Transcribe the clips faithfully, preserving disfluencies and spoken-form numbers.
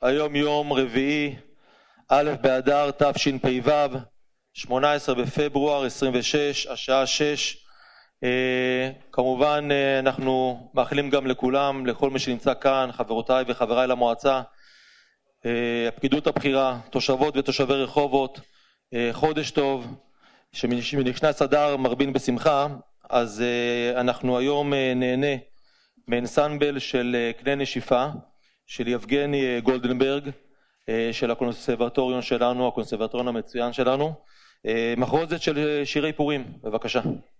היום יום רביעי, א' באדר תשפ"ו, שמונה עשרה בפברואר עשרים ושש, השעה שש. אה, כמובן אה, אנחנו מאחלים גם לכולם, לכל מי שנמצא כאן, חברותיי וחבריי למועצה, אה, הפקידות הבכירה, תושבות ותושבי רחובות, אה, חודש טוב, שנכנס אדר מרבין בשמחה. אז אה, אנחנו היום אה, נהנה מאנסמבל של אה, קנה נשיפה, של יבגני גולדנברג, של הקונסרבטוריון שלנו, הקונסרבטוריון המצוין שלנו. מחרוזת של שירי פורים, בבקשה.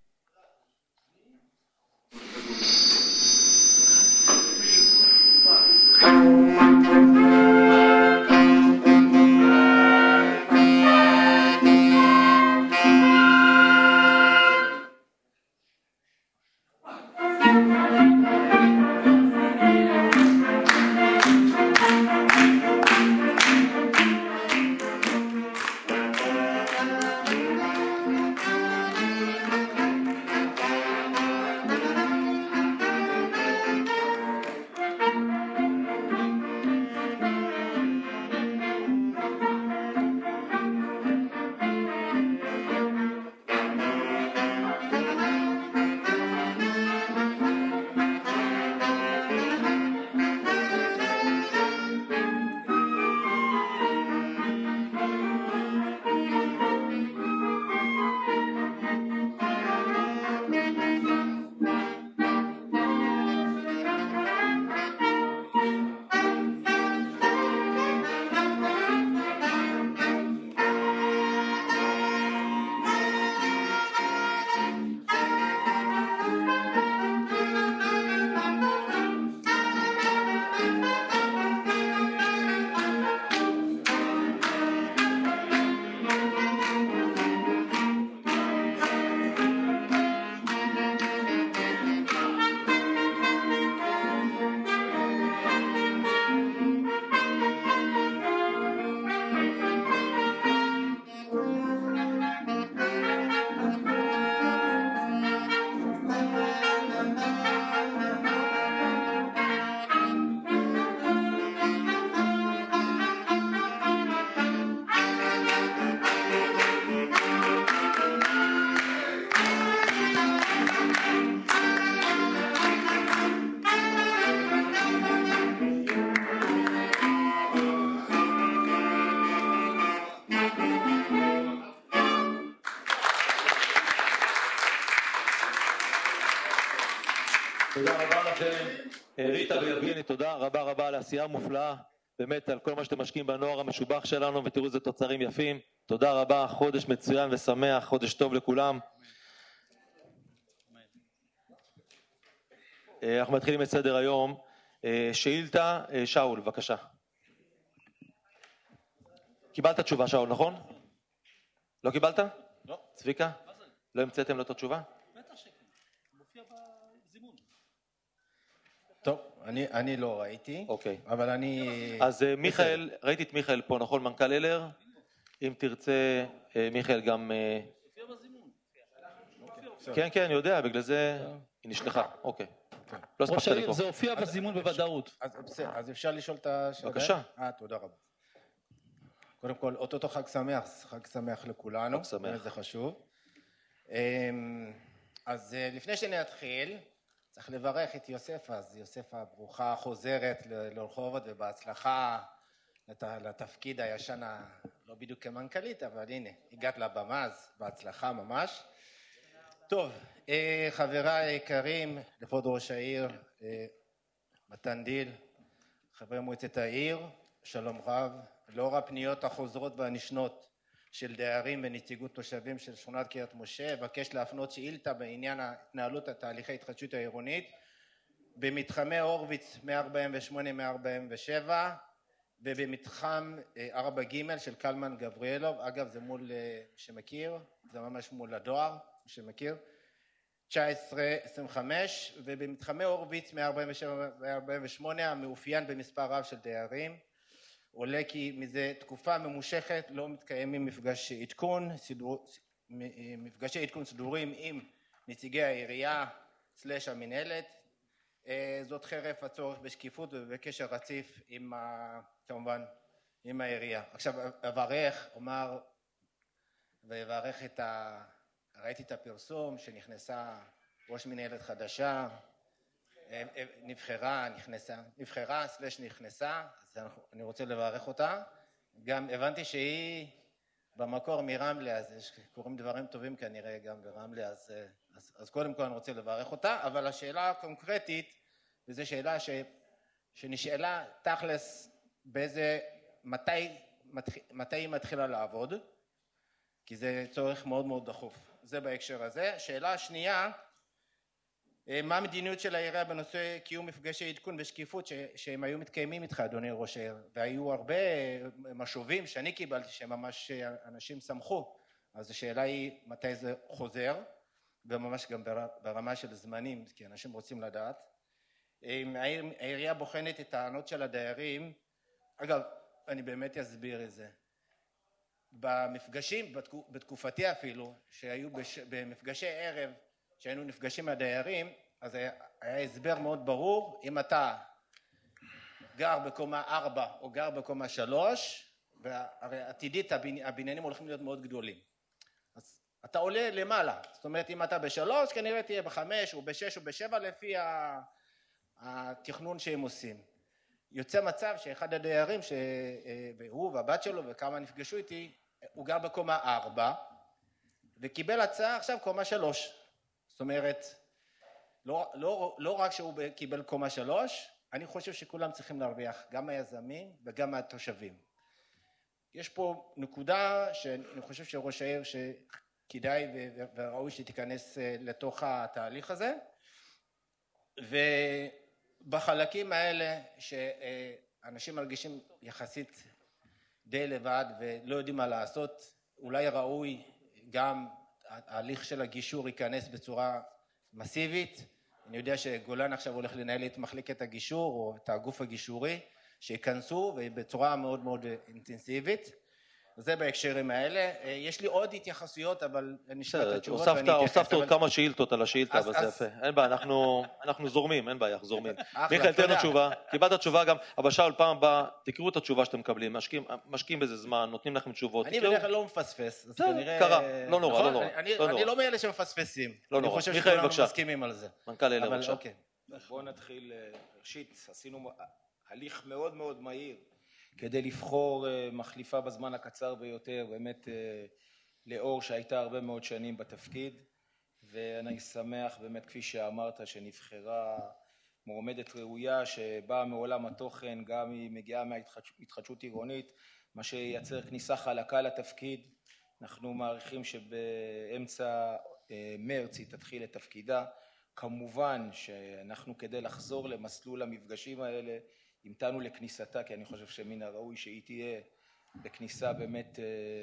תודה רבה לכם, ריטה ויבגני, תודה רבה רבה על העשייה המופלאה, באמת על כל מה שאתם משקיעים בנוער המשובח שלנו, ותראו איזה תוצרים יפים. תודה רבה, חודש מצוין ושמח, חודש טוב לכולם. אנחנו מתחילים את סדר היום. שאילתה, שאול, בבקשה. קיבלת תשובה, שאול, נכון? לא קיבלת? לא. צביקה? לא המצאתם לו את התשובה? בטח שכן, מופיע בזימון. טוב, אני, אני לא ראיתי, אוקיי. אבל אני... אז מיכאל, ראיתי את מיכאל פה, נכון, מנכ"ל אלר? אם תרצה, מיכאל גם... מופיע בזימון. כן, כן, אני יודע, בגלל זה היא נשלחה, אוקיי. לא הספקת לקרוא. זה הופיע בזימון בוודאות. אז אפשר לשאול את השאלה? בבקשה. אה, תודה רבה. קודם כל, אותו חג שמח, חג שמח לכולנו. חג שמח. זה חשוב. אז לפני שנתחיל, צריך לברך את יוספה. אז יוספה, ברוכה חוזרת לרחובות ובהצלחה לתפקיד הישן, לא בדיוק כמנכ"לית, אבל הנה, הגעת לבמה, אז בהצלחה ממש. טוב, חבריי היקרים, לכבוד ראש העיר, מתן דיל, חברי מועצת העיר, שלום רב. לאור הפניות החוזרות והנשנות של דיירים ונציגות תושבים של שכונת קריית משה, אבקש להפנות שאילתה בעניין התנהלות התהליכי התחדשות העירונית במתחמי הורוביץ מאה ארבעים ושמונה מאה ארבעים ושבע ובמתחם ארבע ג' של קלמן גבריאלוב. אגב, זה מול שמכיר, זה ממש מול הדואר שמכיר, תשע עשרה עשרים וחמש, ובמתחמי הורוביץ מאה ארבעים ושבע מאה ארבעים ושמונה המאופיין במספר רב של דיירים. עולה כי מזה תקופה ממושכת לא מתקיימים מפגשי עדכון, סדור, מפגשי עדכון סדורים עם נציגי העירייה סלש המנהלת, זאת חרף הצורך בשקיפות ובקשר רציף עם, ה, כמובן, עם העירייה. עכשיו, אברך, אומר, ואברך את ה... ראיתי את הפרסום שנכנסה ראש מנהלת חדשה, נבחרה, נכנסה, נבחרה, סלש נכנסה, אז אני רוצה לברך אותה. גם הבנתי שהיא במקור מרמלה, אז יש, קוראים דברים טובים כנראה גם ברמלה, אז, אז, אז קודם כל אני רוצה לברך אותה, אבל השאלה הקונקרטית, וזו שאלה ש, שנשאלה תכלס באיזה, מתי, מתי היא מתחילה לעבוד, כי זה צורך מאוד מאוד דחוף. זה בהקשר הזה. שאלה שנייה, מה המדיניות של העירייה בנושא קיום מפגשי עדכון ושקיפות ש, שהם היו מתקיימים איתך, אדוני ראש העיר, והיו הרבה משובים שאני קיבלתי שממש אנשים שמחו, אז השאלה היא מתי זה חוזר, וממש גם ברמה של זמנים, כי אנשים רוצים לדעת. העירייה בוחנת את הטענות של הדיירים, אגב, אני באמת אסביר את זה. במפגשים, בתקופתי אפילו, שהיו במפגשי ערב, שהיינו נפגשים מהדיירים, אז היה, היה הסבר מאוד ברור, אם אתה גר בקומה ארבע או גר בקומה שלוש, והרי עתידית הבניינים הולכים להיות מאוד גדולים. אז אתה עולה למעלה, זאת אומרת אם אתה בשלוש, כנראה תהיה בחמש או בשש או בשבע לפי התכנון שהם עושים. יוצא מצב שאחד הדיירים, שהוא והבת שלו וכמה נפגשו איתי, הוא גר בקומה ארבע, וקיבל הצעה עכשיו קומה שלוש. זאת אומרת, לא, לא, לא רק שהוא קיבל קומה שלוש, אני חושב שכולם צריכים להרוויח, גם היזמים וגם מהתושבים. יש פה נקודה שאני חושב שראש העיר שכדאי וראוי שתיכנס לתוך התהליך הזה, ובחלקים האלה שאנשים מרגישים יחסית די לבד ולא יודעים מה לעשות, אולי ראוי גם ההליך של הגישור ייכנס בצורה מסיבית. אני יודע שגולן עכשיו הולך לנהל את מחלקת הגישור או את הגוף הגישורי, שיכנסו ובצורה מאוד מאוד אינטנסיבית. זה בהקשרים האלה. יש לי עוד התייחסויות, אבל נשמע את התשובות ואני אתייחס. הוספת עוד כמה שאילתות על השאילתה, אבל זה יפה. אין בעיה, אנחנו זורמים, אין בעיה, זורמים. מיכאל, תן לו תשובה. קיבלת תשובה גם, אבל שאול, פעם הבאה, תקראו את התשובה שאתם מקבלים, משקיעים בזה זמן, נותנים לכם תשובות. אני בדרך כלל לא מפספס, אז כנראה... קרה, לא נורא, לא נורא. אני לא מאלה שמפספסים. לא נורא. אני חושב שכולנו מסכימים על זה. מנכ"ל אלה, בבקשה. בואו נתחיל, ראשית, עשינו הליך מאוד מאוד מהיר כדי לבחור מחליפה בזמן הקצר ביותר, באמת לאור שהייתה הרבה מאוד שנים בתפקיד, ואני שמח באמת כפי שאמרת שנבחרה מועמדת ראויה שבאה מעולם התוכן, גם היא מגיעה מההתחדשות עירונית, מה שייצר כניסה חלקה לתפקיד. אנחנו מעריכים שבאמצע מרץ היא תתחיל את תפקידה. כמובן שאנחנו כדי לחזור למסלול המפגשים האלה המתנו לכניסתה, כי אני חושב שמן הראוי שהיא תהיה בכניסה באמת,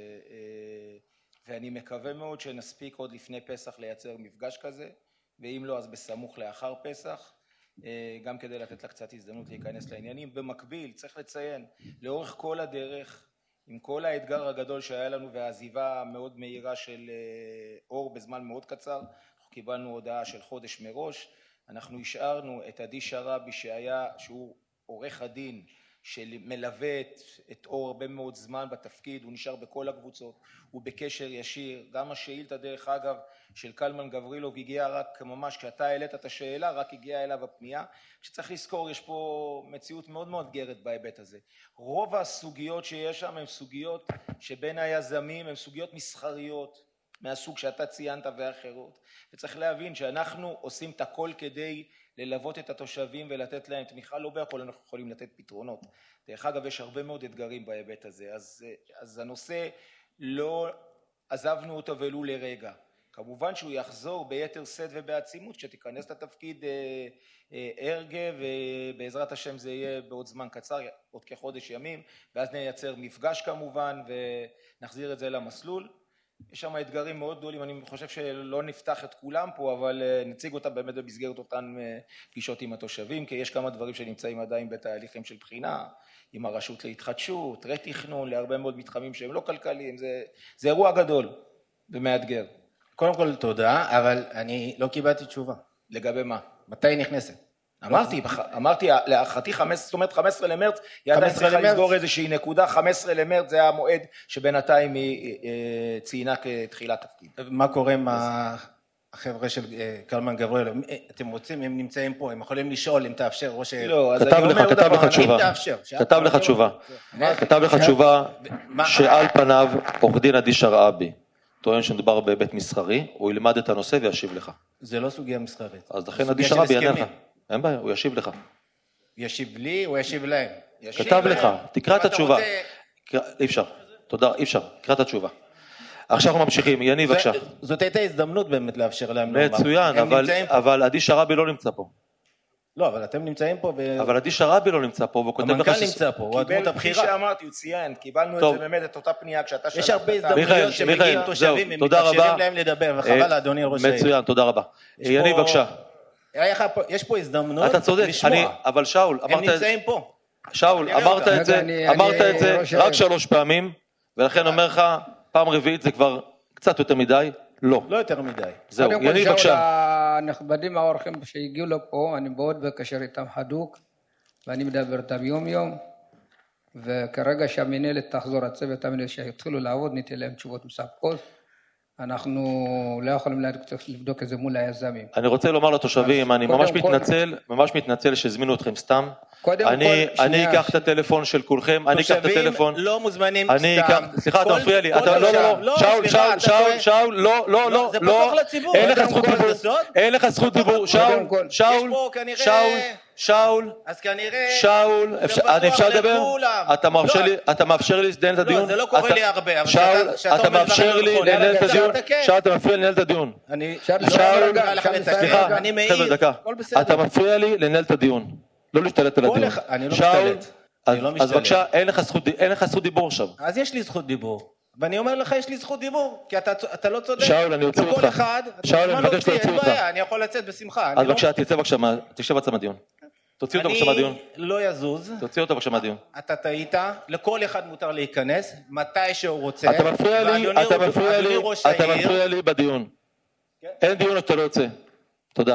ואני מקווה מאוד שנספיק עוד לפני פסח לייצר מפגש כזה, ואם לא אז בסמוך לאחר פסח, גם כדי לתת לה קצת הזדמנות להיכנס לעניינים. במקביל צריך לציין, לאורך כל הדרך, עם כל האתגר הגדול שהיה לנו והעזיבה המאוד מהירה של אור בזמן מאוד קצר, אנחנו קיבלנו הודעה של חודש מראש, אנחנו השארנו את עדי שרבי שהיה, שהוא עורך הדין שמלווה את, את אור הרבה מאוד זמן בתפקיד, הוא נשאר בכל הקבוצות, הוא בקשר ישיר. גם השאילתה דרך אגב של קלמן גברילוב הגיעה רק ממש כשאתה העלית את השאלה, רק הגיעה אליו הפנייה. שצריך לזכור, יש פה מציאות מאוד מאוד גרת בהיבט הזה. רוב הסוגיות שיש שם הן סוגיות שבין היזמים, הן סוגיות מסחריות מהסוג שאתה ציינת ואחרות, וצריך להבין שאנחנו עושים את הכל כדי ללוות את התושבים ולתת להם תמיכה. לא בהכל אנחנו יכולים לתת פתרונות. דרך אגב, יש הרבה מאוד אתגרים בהיבט הזה, אז, אז הנושא לא עזבנו אותו ולו לרגע. כמובן שהוא יחזור ביתר שאת ובעצימות כשתיכנס לתפקיד אה, אה, ארגה, ובעזרת השם זה יהיה בעוד זמן קצר, עוד כחודש ימים, ואז נייצר מפגש כמובן ונחזיר את זה למסלול. יש שם אתגרים מאוד גדולים, אני חושב שלא נפתח את כולם פה, אבל נציג אותם באמת במסגרת אותן פגישות עם התושבים, כי יש כמה דברים שנמצאים עדיין בתהליכים של בחינה, עם הרשות להתחדשות, רתכנון, להרבה מאוד מתחמים שהם לא כלכליים, זה, זה אירוע גדול ומאתגר. קודם כל תודה, אבל אני לא קיבלתי תשובה. לגבי מה? מתי נכנסת? אמרתי, אמרתי, להערכתי חמש עשרה, זאת אומרת חמש עשרה למרץ, היא עדיין צריכה לסגור איזושהי נקודה, חמש עשרה למרץ זה המועד שבינתיים היא ציינה כתחילת תפקיד. מה קורה עם החבר'ה של קלמן גבריאל? אתם רוצים, הם נמצאים פה, הם יכולים לשאול אם תאפשר ראש... לא, אז כתב לך, כתב לך תשובה, כתב לך תשובה, כתב לך תשובה שעל פניו עורך דין עדי שרעבי טוען שמדובר בהיבט מסחרי, הוא ילמד את הנושא וישיב לך. זה לא סוגיה מסחרית. אז לכן עדי שרעבי יענה לך. אין בעיה, הוא ישיב לך. ישיב לי, הוא ישיב להם. כתב לך, תקרא את התשובה. אי אפשר, תודה, אי אפשר, תקרא את התשובה. עכשיו אנחנו ממשיכים, יני בבקשה. זאת הייתה הזדמנות באמת לאפשר להם. מצוין, אבל עדי שרעבי לא נמצא פה. לא, אבל אתם נמצאים פה. אבל עדי שרעבי לא נמצא פה, והוא כותב לך... המנכ"ל נמצא פה, הוא הדמות הבחירה. כפי שאמרתי, הוא ציין, קיבלנו את זה באמת, את אותה פנייה כשאתה שלחת. יש הרבה הזדמנויות שמגיעים תושבים, הם מתאפשרים להם לדבר, וחבל לאדוני ראש העיר. מצוין, תודה רבה. יני בבקשה. יש פה הזדמנות אתה צודק, אבל שאול, הם נמצאים פה. שאול, אמרת את זה, אמרת את זה רק שלוש פעמים, ולכן אומר לך, פעם רביעית זה כבר קצת יותר מדי, לא. לא יותר מדי. זהו, יני בבקשה. הנכבדים האורחים שהגיעו לפה, אני מאוד בקשר איתם חדוק, ואני מדבר איתם יום יום, וכרגע שהמנהלת תחזור, הצוות המנהלת שהתחילו לעבוד, ניתן להם תשובות מספקות. אנחנו לא יכולים לבדוק את זה מול היזמים. אני רוצה לומר לתושבים, אני ממש מתנצל, ממש מתנצל שהזמינו אתכם סתם. אני אקח את הטלפון של כולכם, אני אקח את הטלפון. תושבים לא מוזמנים סתם. סליחה, אתה מפריע לי. לא, לא, לא, שאול, שאול, שאול, שאול, לא, לא, לא, זה פתוח לציבור. אין לך זכות דיבור. אין לך זכות דיבור. שאול, שאול, שאול, שאול, אז כנראה... שאול, אפשר לדבר? אתה מאפשר לי לנהל את הדיון? לא, זה לא קורה לי הרבה. שאול, אתה מאפשר לי לנהל את הדיון? שאול, אתה מפריע לי לנהל את הדיון. שאול, סליחה, חבר'ה, דקה. אתה מפריע לי לנהל את הדיון. לא להשתלט על הדיון. אני לא משתלט. אז בבקשה, אין לך זכות דיבור עכשיו. אז יש לי זכות דיבור. ואני אומר לך, יש לי זכות דיבור, כי אתה לא צודק. שאול, אני אוציא אותך. לכל אחד, שאול, אני מבקש להוציא אותך. אני יכול לצאת בשמחה. אז בבקשה, תצא בבקשה, תשב בצד מהדיון. תוציא אותו בבקשה מהדיון. אני לא יזוז. תוציא אותו בבקשה מהדיון. אתה טעית, לכל אחד מותר להיכנס, מתי שהוא רוצה. אתה מפריע לי, אתה מפריע לי, אתה מפריע לי בדיון. אין דיון שאתה לא יוצא. תודה.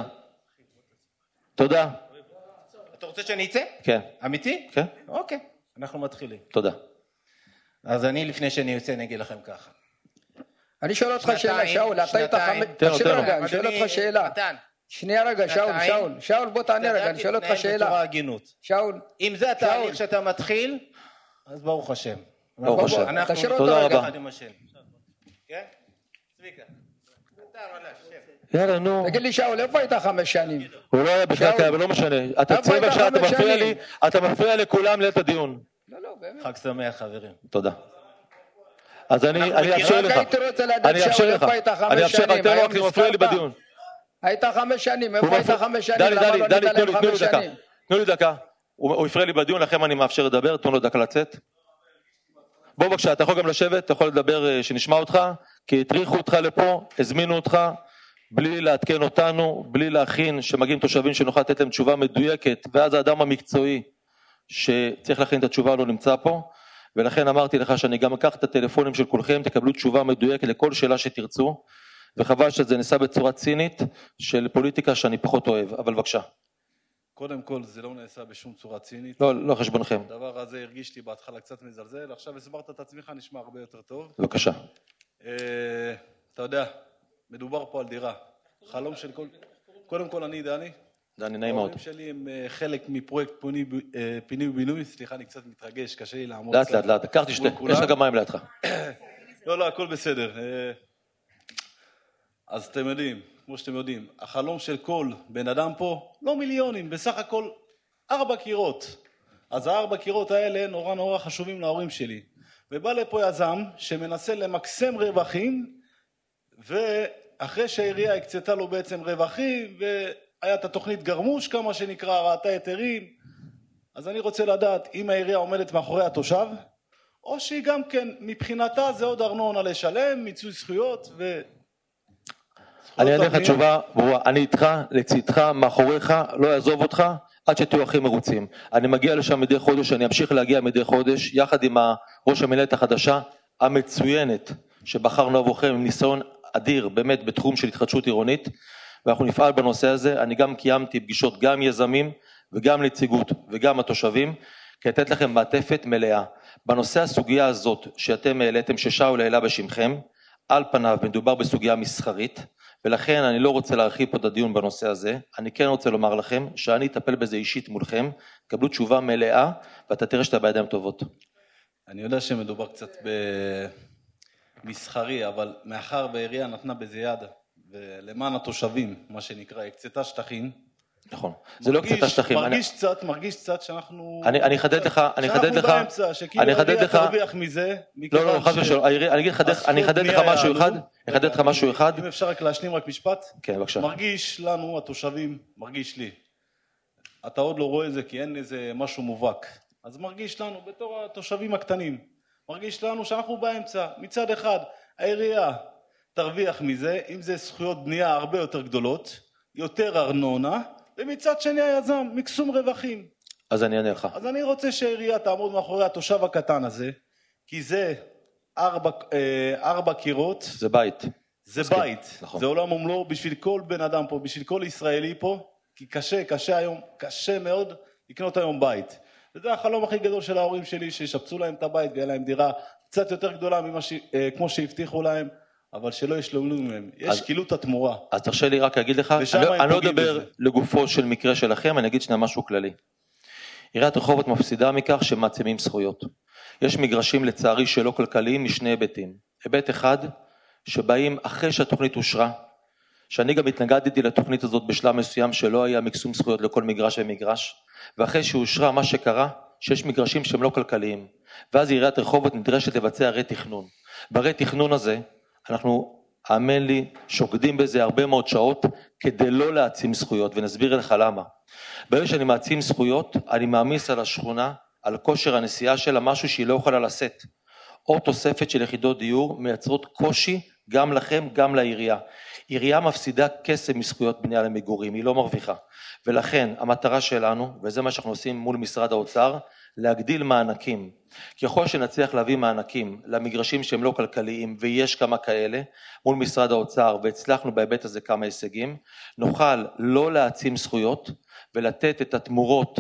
תודה. אתה רוצה שאני אצא? כן. אמיתי? כן. אוקיי, אנחנו מתחילים. תודה. אז אני לפני שאני יוצא אני אגיד לכם ככה. אני שואל אותך שאלה, שאול, אתה היית חמש... תקשיב רגע, אני שואל אותך שאלה. שנייה רגע, שאול, שאול, שאול, בוא תענה רגע, אני שואל אותך שאלה. שאול. אם זה התהליך שאתה מתחיל, אז ברוך השם. ברוך השם. תודה רבה. כן? צביקה. יאללה, נו. תגיד לי, שאול, איפה היית חמש שנים? הוא לא היה בכלל כאלה, אבל לא משנה. אתה צבע שאתה מפריע לי, אתה מפריע לכולם לעת הדיון. לא, לא, באמת. חג שמח, חברים. תודה. אז אני אאפשר לך. אני אאפשר לך. אני אאפשר לך, תן לו, כי הוא מפריע לי בדיון. היית חמש שנים, איפה היית חמש שנים? דני, דני, דני, תנו לי, תנו לי דקה. תנו לי דקה. הוא הפריע לי בדיון, לכם אני מאפשר לדבר, תנו לו דקה לצאת. בוא בבקשה, אתה יכול גם לשבת, אתה יכול לדבר שנשמע אותך, כי הטריחו אותך לפה, הזמינו אותך, בלי לעדכן אותנו, בלי להכין שמגיעים תושבים שנוכל לתת להם תשובה מדויקת, ואז האדם המקצועי שצריך להכין את התשובה לא נמצא פה, ולכן אמרתי לך שאני גם אקח את הטלפונים של כולכם, תקבלו תשובה מדויקת לכל שאלה שתרצו, וחבל שזה נעשה בצורה צינית של פוליטיקה שאני פחות אוהב, אבל בבקשה. קודם כל זה לא נעשה בשום צורה צינית. לא, לא חשבונכם. הדבר הזה הרגיש לי בהתחלה קצת מזלזל, עכשיו הסברת את עצמך, נשמע הרבה יותר טוב. בבקשה. אתה יודע, מדובר פה על דירה. חלום של כל... קודם כל אני דני. דני, נעים מאוד. ההורים שלי הם חלק מפרויקט פינוי ובינוי, סליחה, אני קצת מתרגש, קשה לי לעמוד. לאט, לאט, לאט, קח תשתה, יש לך גם מים לידך. לא, לא, הכל בסדר. אז אתם יודעים, כמו שאתם יודעים, החלום של כל בן אדם פה, לא מיליונים, בסך הכל ארבע קירות. אז הארבע קירות האלה נורא נורא חשובים להורים שלי. ובא לפה יזם שמנסה למקסם רווחים, ואחרי שהעירייה הקצתה לו בעצם רווחים, והיה את התוכנית גרמוש כמה שנקרא, ראתה היתרים, אז אני רוצה לדעת אם העירייה עומדת מאחורי התושב, או שהיא גם כן מבחינתה זה עוד ארנונה לשלם, מיצוי זכויות ו... אני אענה לך תשובה ברורה, אני איתך, לצדך, מאחוריך, לא יעזוב אותך, עד שתהיו הכי מרוצים. אני מגיע לשם מדי חודש, אני אמשיך להגיע מדי חודש, יחד עם ראש המנהלת החדשה, המצוינת, שבחרנו עבורכם עם ניסיון אדיר, באמת בתחום של התחדשות עירונית, ואנחנו נפעל בנושא הזה. אני גם קיימתי פגישות גם יזמים וגם נציגות וגם התושבים, כדי לתת לכם מעטפת מלאה. בנושא הסוגיה הזאת שאתם העליתם, ששאול העלה בשמכם, על פניו מדובר בסוגיה מסחרית, ולכן אני לא רוצה להרחיב פה את הדיון בנושא הזה. אני כן רוצה לומר לכם שאני אטפל בזה אישית מולכם, קבלו תשובה מלאה, ואתה תראה שאתה בידיים טובות. אני יודע שמדובר קצת במסחרי, אבל מאחר בעירייה נתנה בזה יד, ולמען התושבים, מה שנקרא, הקצתה שטחים. נכון, זה לא הקצתה שטחים. מרגיש קצת, מרגיש קצת שאנחנו... אני אחדד לך, אני אחדד לך, שאנחנו באמצע, שכאילו העירייה תרוויח מזה. לא, לא, חס ושלום, אני אחדד לך משהו אחד, אני אחדד לך משהו אחד. אם אפשר רק להשלים רק משפט. כן, בבקשה. מרגיש לנו, התושבים, מרגיש לי. אתה עוד לא רואה את זה כי אין איזה משהו מובהק. אז מרגיש לנו, בתור התושבים הקטנים, מרגיש לנו שאנחנו באמצע. מצד אחד, העירייה תרוויח מזה, אם זה זכויות בנייה הרבה יותר גדולות, יותר ארנונה, ומצד שני היזם, מקסום רווחים. אז אני אענה לך. אז אני רוצה שהעירייה תעמוד מאחורי התושב הקטן הזה, כי זה ארבע, ארבע קירות. זה בית. זה מסכים. בית. נכון. זה עולם ומלואו בשביל כל בן אדם פה, בשביל כל ישראלי פה, כי קשה, קשה היום, קשה מאוד לקנות היום בית. וזה החלום הכי גדול של ההורים שלי, שישפצו להם את הבית ויהיה להם דירה קצת יותר גדולה ממה ש... כמו שהבטיחו להם, אבל שלא ישלולו מהם. יש קילות התמורה. אז תרשה לי רק להגיד לך, אני, אני לא אדבר לגופו של מקרה שלכם, אני אגיד שנה משהו כללי. עיריית רחובות מפסידה מכך שמעצימים זכויות. יש מגרשים לצערי שלא כלכליים משני היבטים. היבט אחד, שבאים אחרי שהתוכנית אושרה, שאני גם התנגדתי לתוכנית הזאת בשלב מסוים שלא היה מקסום זכויות לכל מגרש ומגרש, ואחרי שאושרה מה שקרה, שיש מגרשים שהם לא כלכליים, ואז עיריית רחובות נדרשת לבצע רי תכנון. ברי תכנון הזה, אנחנו, האמן לי, שוקדים בזה הרבה מאוד שעות, כדי לא להעצים זכויות, ונסביר לך למה. ברגע שאני מעצים זכויות, אני מעמיס על השכונה, על כושר הנסיעה שלה, משהו שהיא לא יכולה לשאת. או תוספת של יחידות דיור, מייצרות קושי גם לכם, גם לעירייה. עירייה מפסידה כסף מזכויות בנייה למגורים, היא לא מרוויחה. ולכן המטרה שלנו, וזה מה שאנחנו עושים מול משרד האוצר, להגדיל מענקים. ככל שנצליח להביא מענקים למגרשים שהם לא כלכליים, ויש כמה כאלה, מול משרד האוצר, והצלחנו בהיבט הזה כמה הישגים, נוכל לא להעצים זכויות, ולתת את התמורות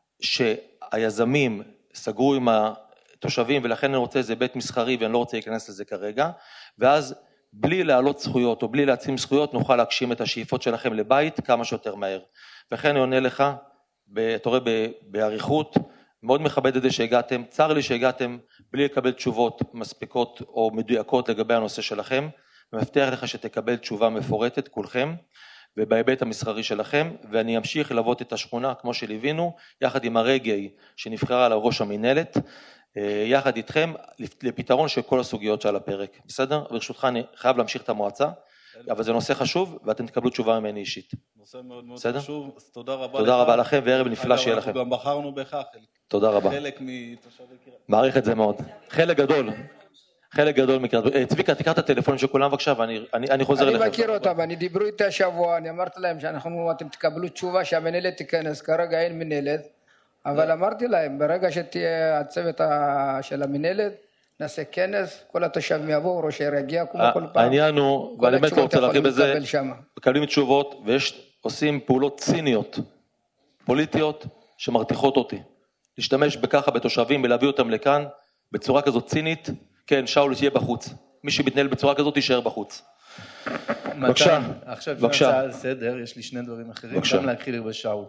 שהיזמים סגרו עם התושבים, ולכן אני רוצה איזה בית מסחרי, ואני לא רוצה להיכנס לזה כרגע, ואז בלי להעלות זכויות, או בלי להעצים זכויות, נוכל להגשים את השאיפות שלכם לבית כמה שיותר מהר. וכן אני עונה לך, אתה רואה בעריכות, מאוד מכבד את זה שהגעתם, צר לי שהגעתם בלי לקבל תשובות מספיקות או מדויקות לגבי הנושא שלכם, ומבטיח לך שתקבל תשובה מפורטת כולכם, ובהיבט המסחרי שלכם, ואני אמשיך ללוות את השכונה כמו שליווינו, יחד עם הרגעי שנבחרה על ראש המנהלת, יחד איתכם לפתרון של כל הסוגיות שעל הפרק. בסדר? ברשותך אני חייב להמשיך את המועצה, אבל זה נושא חשוב ואתם תקבלו תשובה ממני אישית. נושא מאוד מאוד בסדר? חשוב, אז תודה רבה לך. תודה רבה לכם וערב נפלא שיהיה לכם. אנחנו גם בחרנו בך. תודה רבה. חלק מתושבי קריית. מעריך את זה מאוד. חלק גדול. חלק גדול מקריית. צביקה, תיקח את הטלפון של כולם בבקשה ואני חוזר אליכם. אני מכיר אותם, אני דיברו איתי השבוע, אני אמרתי להם שאנחנו, אתם תקבלו תשובה שהמנהלת תיכנס, כרגע אין מנהלת. אבל אמרתי להם, ברגע שתהיה הצוות של המנהלת, נעשה כנס, כל התושבים יבואו, ראש העיר יגיע כמו כל פעם. העניין הוא, ואני באמת לא רוצה להרחיב בזה, מקבלים תשובות ועושים פעולות ציניות, פוליטיות, שמרתיחות אותי. להשתמש בככה בתושבים ולהביא אותם לכאן, בצורה כזאת צינית, כן, שאול תהיה בחוץ. מי שמתנהל בצורה כזאת יישאר בחוץ. בבקשה, עכשיו לפני הצעה לסדר, יש לי שני דברים אחרים, גם להכחיל בשאול.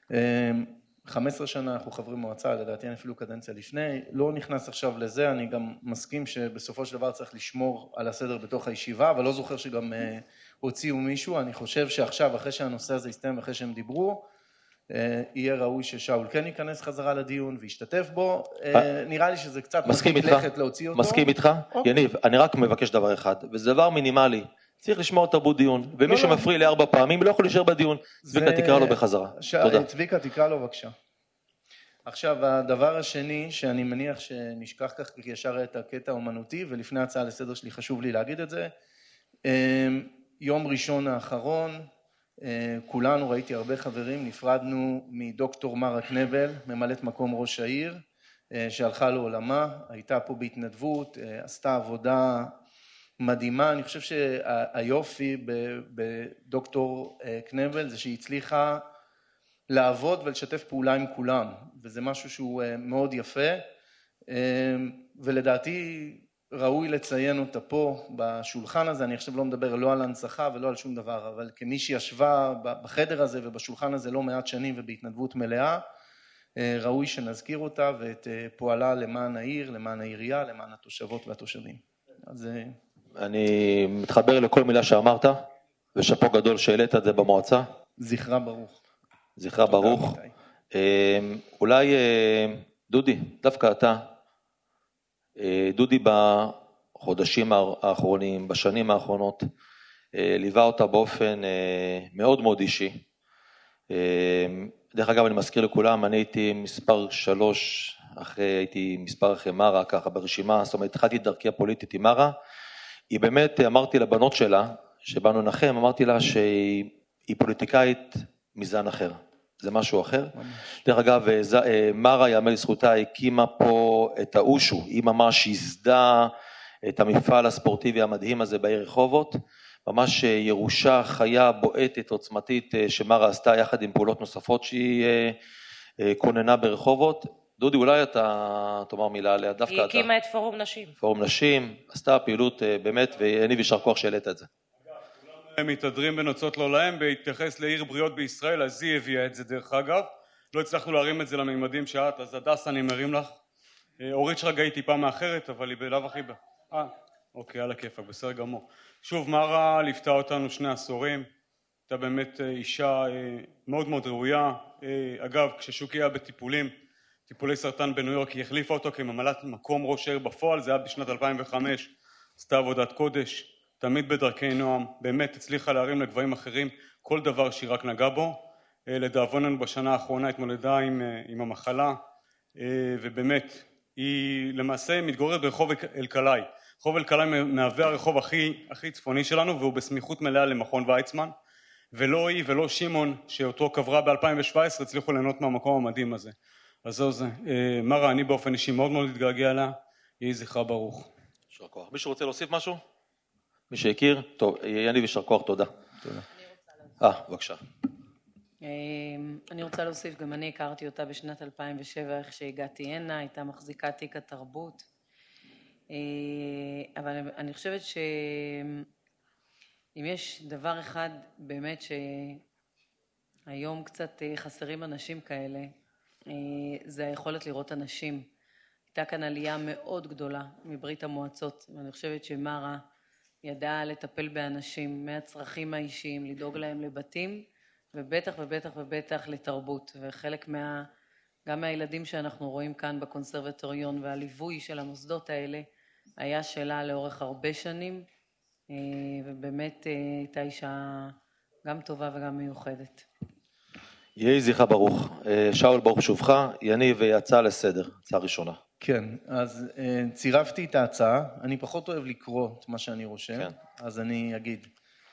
חמש עשרה שנה אנחנו חברי מועצה, לדעתי אני אפילו קדנציה לפני, לא נכנס עכשיו לזה, אני גם מסכים שבסופו של דבר צריך לשמור על הסדר בתוך הישיבה, אבל לא זוכר שגם הוציאו מישהו, אני חושב שעכשיו אחרי שהנושא הזה יסתיים, אחרי שהם דיברו, יהיה ראוי ששאול כן ייכנס חזרה לדיון וישתתף בו, נראה לי שזה קצת מסכים ללכת להוציא אותו. מסכים איתך, יניב, אני רק מבקש דבר אחד, וזה דבר מינימלי, צריך לשמור על תרבות דיון, ומי שמפריע לי ארבע פעמים לא יכול להישאר בדיון, צביקה תקרא לו בחזרה. תודה. צביקה תקרא לו בבקשה. עכשיו הדבר השני שאני מניח שנשכח כך ישר את הקטע האומנותי, ולפני הצעה לסדר שלי חשוב לי להגיד את זה, יום ראשון האחרון, כולנו, ראיתי הרבה חברים, נפרדנו מדוקטור מרה קנבל, ממלאת מקום ראש העיר, שהלכה לעולמה, הייתה פה בהתנדבות, עשתה עבודה מדהימה. אני חושב שהיופי בדוקטור קנבל זה שהיא הצליחה לעבוד ולשתף פעולה עם כולם, וזה משהו שהוא מאוד יפה, ולדעתי ראוי לציין אותה פה בשולחן הזה. אני עכשיו לא מדבר לא על הנצחה ולא על שום דבר, אבל כמי שישבה בחדר הזה ובשולחן הזה לא מעט שנים ובהתנדבות מלאה, ראוי שנזכיר אותה ואת פועלה למען העיר, למען העירייה, למען התושבות והתושבים. אז אני מתחבר לכל מילה שאמרת, ושאפו גדול שהעלית את זה במועצה. זכרה ברוך. זכרה ברוך. אולי דודי, דווקא אתה, דודי בחודשים האחרונים, בשנים האחרונות, ליווה אותה באופן מאוד מאוד אישי. דרך אגב, אני מזכיר לכולם, אני הייתי מספר שלוש, אחרי, הייתי מספר אחרי מרה, ככה ברשימה, זאת אומרת, התחלתי את דרכי הפוליטית עם מרה. היא באמת, אמרתי לבנות שלה, שבאנו נחם, אמרתי לה שהיא פוליטיקאית מזן אחר. זה משהו אחר. דרך אגב, מרה, יאמר לזכותה, הקימה פה את האושו, היא ממש הזדה את המפעל הספורטיבי המדהים הזה בעיר רחובות, ממש ירושה חיה בועטת עוצמתית שמרה עשתה יחד עם פעולות נוספות שהיא כוננה ברחובות. דודי, אולי אתה תאמר מילה עליה, דווקא אתה. היא הקימה את פורום נשים. פורום נשים, עשתה פעילות באמת, ואני וישר כוח שהעלית את זה. הם מתהדרים בנוצות לא להם, בהתייחס לעיר בריאות בישראל, אז היא הביאה את זה דרך אגב. לא הצלחנו להרים את זה לממדים שאת, אז הדס אני מרים לך. אורית שרגע היא טיפה מאחרת, אבל היא בלב הכי בה. אה, אוקיי, על הכיפק, בסדר גמור. שוב, מרה ליוותה אותנו שני עשורים, הייתה באמת אישה מאוד מאוד ראויה. אגב, כששוקי היה בטיפולים, טיפולי סרטן בניו יורק, היא החליפה אותו כממלאת מקום ראש העיר בפועל, זה היה בשנת אלפיים וחמש, עשתה עבודת קודש, תמיד בדרכי נועם, באמת הצליחה להרים לגבהים אחרים כל דבר שהיא רק נגעה בו. לדאבוננו בשנה האחרונה התמודדה עם, עם המחלה, ובאמת היא למעשה מתגוררת ברחוב אלקלעי. רחוב אלקלעי מהווה הרחוב הכי, הכי צפוני שלנו, והוא בסמיכות מלאה למכון ויצמן, ולא היא ולא שמעון שאותו קברה ב-אלפיים שבע עשרה הצליחו ליהנות מהמקום המדהים הזה. אז זהו זה. מרה, אני באופן אישי מאוד מאוד התגעגע לה, יהי זכרה ברוך. יישר כוח. מישהו רוצה להוסיף משהו? מי שהכיר? טוב, יניב, יישר כוח, תודה. תודה. אה, בבקשה. אני רוצה להוסיף, גם אני הכרתי אותה בשנת אלפיים ושבע, איך שהגעתי הנה, הייתה מחזיקה תיק התרבות. אבל אני חושבת שאם יש דבר אחד באמת שהיום קצת חסרים אנשים כאלה, זה היכולת לראות אנשים. הייתה כאן עלייה מאוד גדולה מברית המועצות, ואני חושבת שמרה ידעה לטפל באנשים מהצרכים האישיים, לדאוג להם לבתים, ובטח ובטח ובטח לתרבות. וחלק מה, גם מהילדים שאנחנו רואים כאן בקונסרבטוריון והליווי של המוסדות האלה, היה שלה לאורך הרבה שנים, ובאמת הייתה אישה גם טובה וגם מיוחדת. יהי זכרה ברוך. שאול, ברוך שובך. יניב, הצעה לסדר, הצעה ראשונה. כן, אז צירפתי את ההצעה, אני פחות אוהב לקרוא את מה שאני רושם, כן. אז אני אגיד.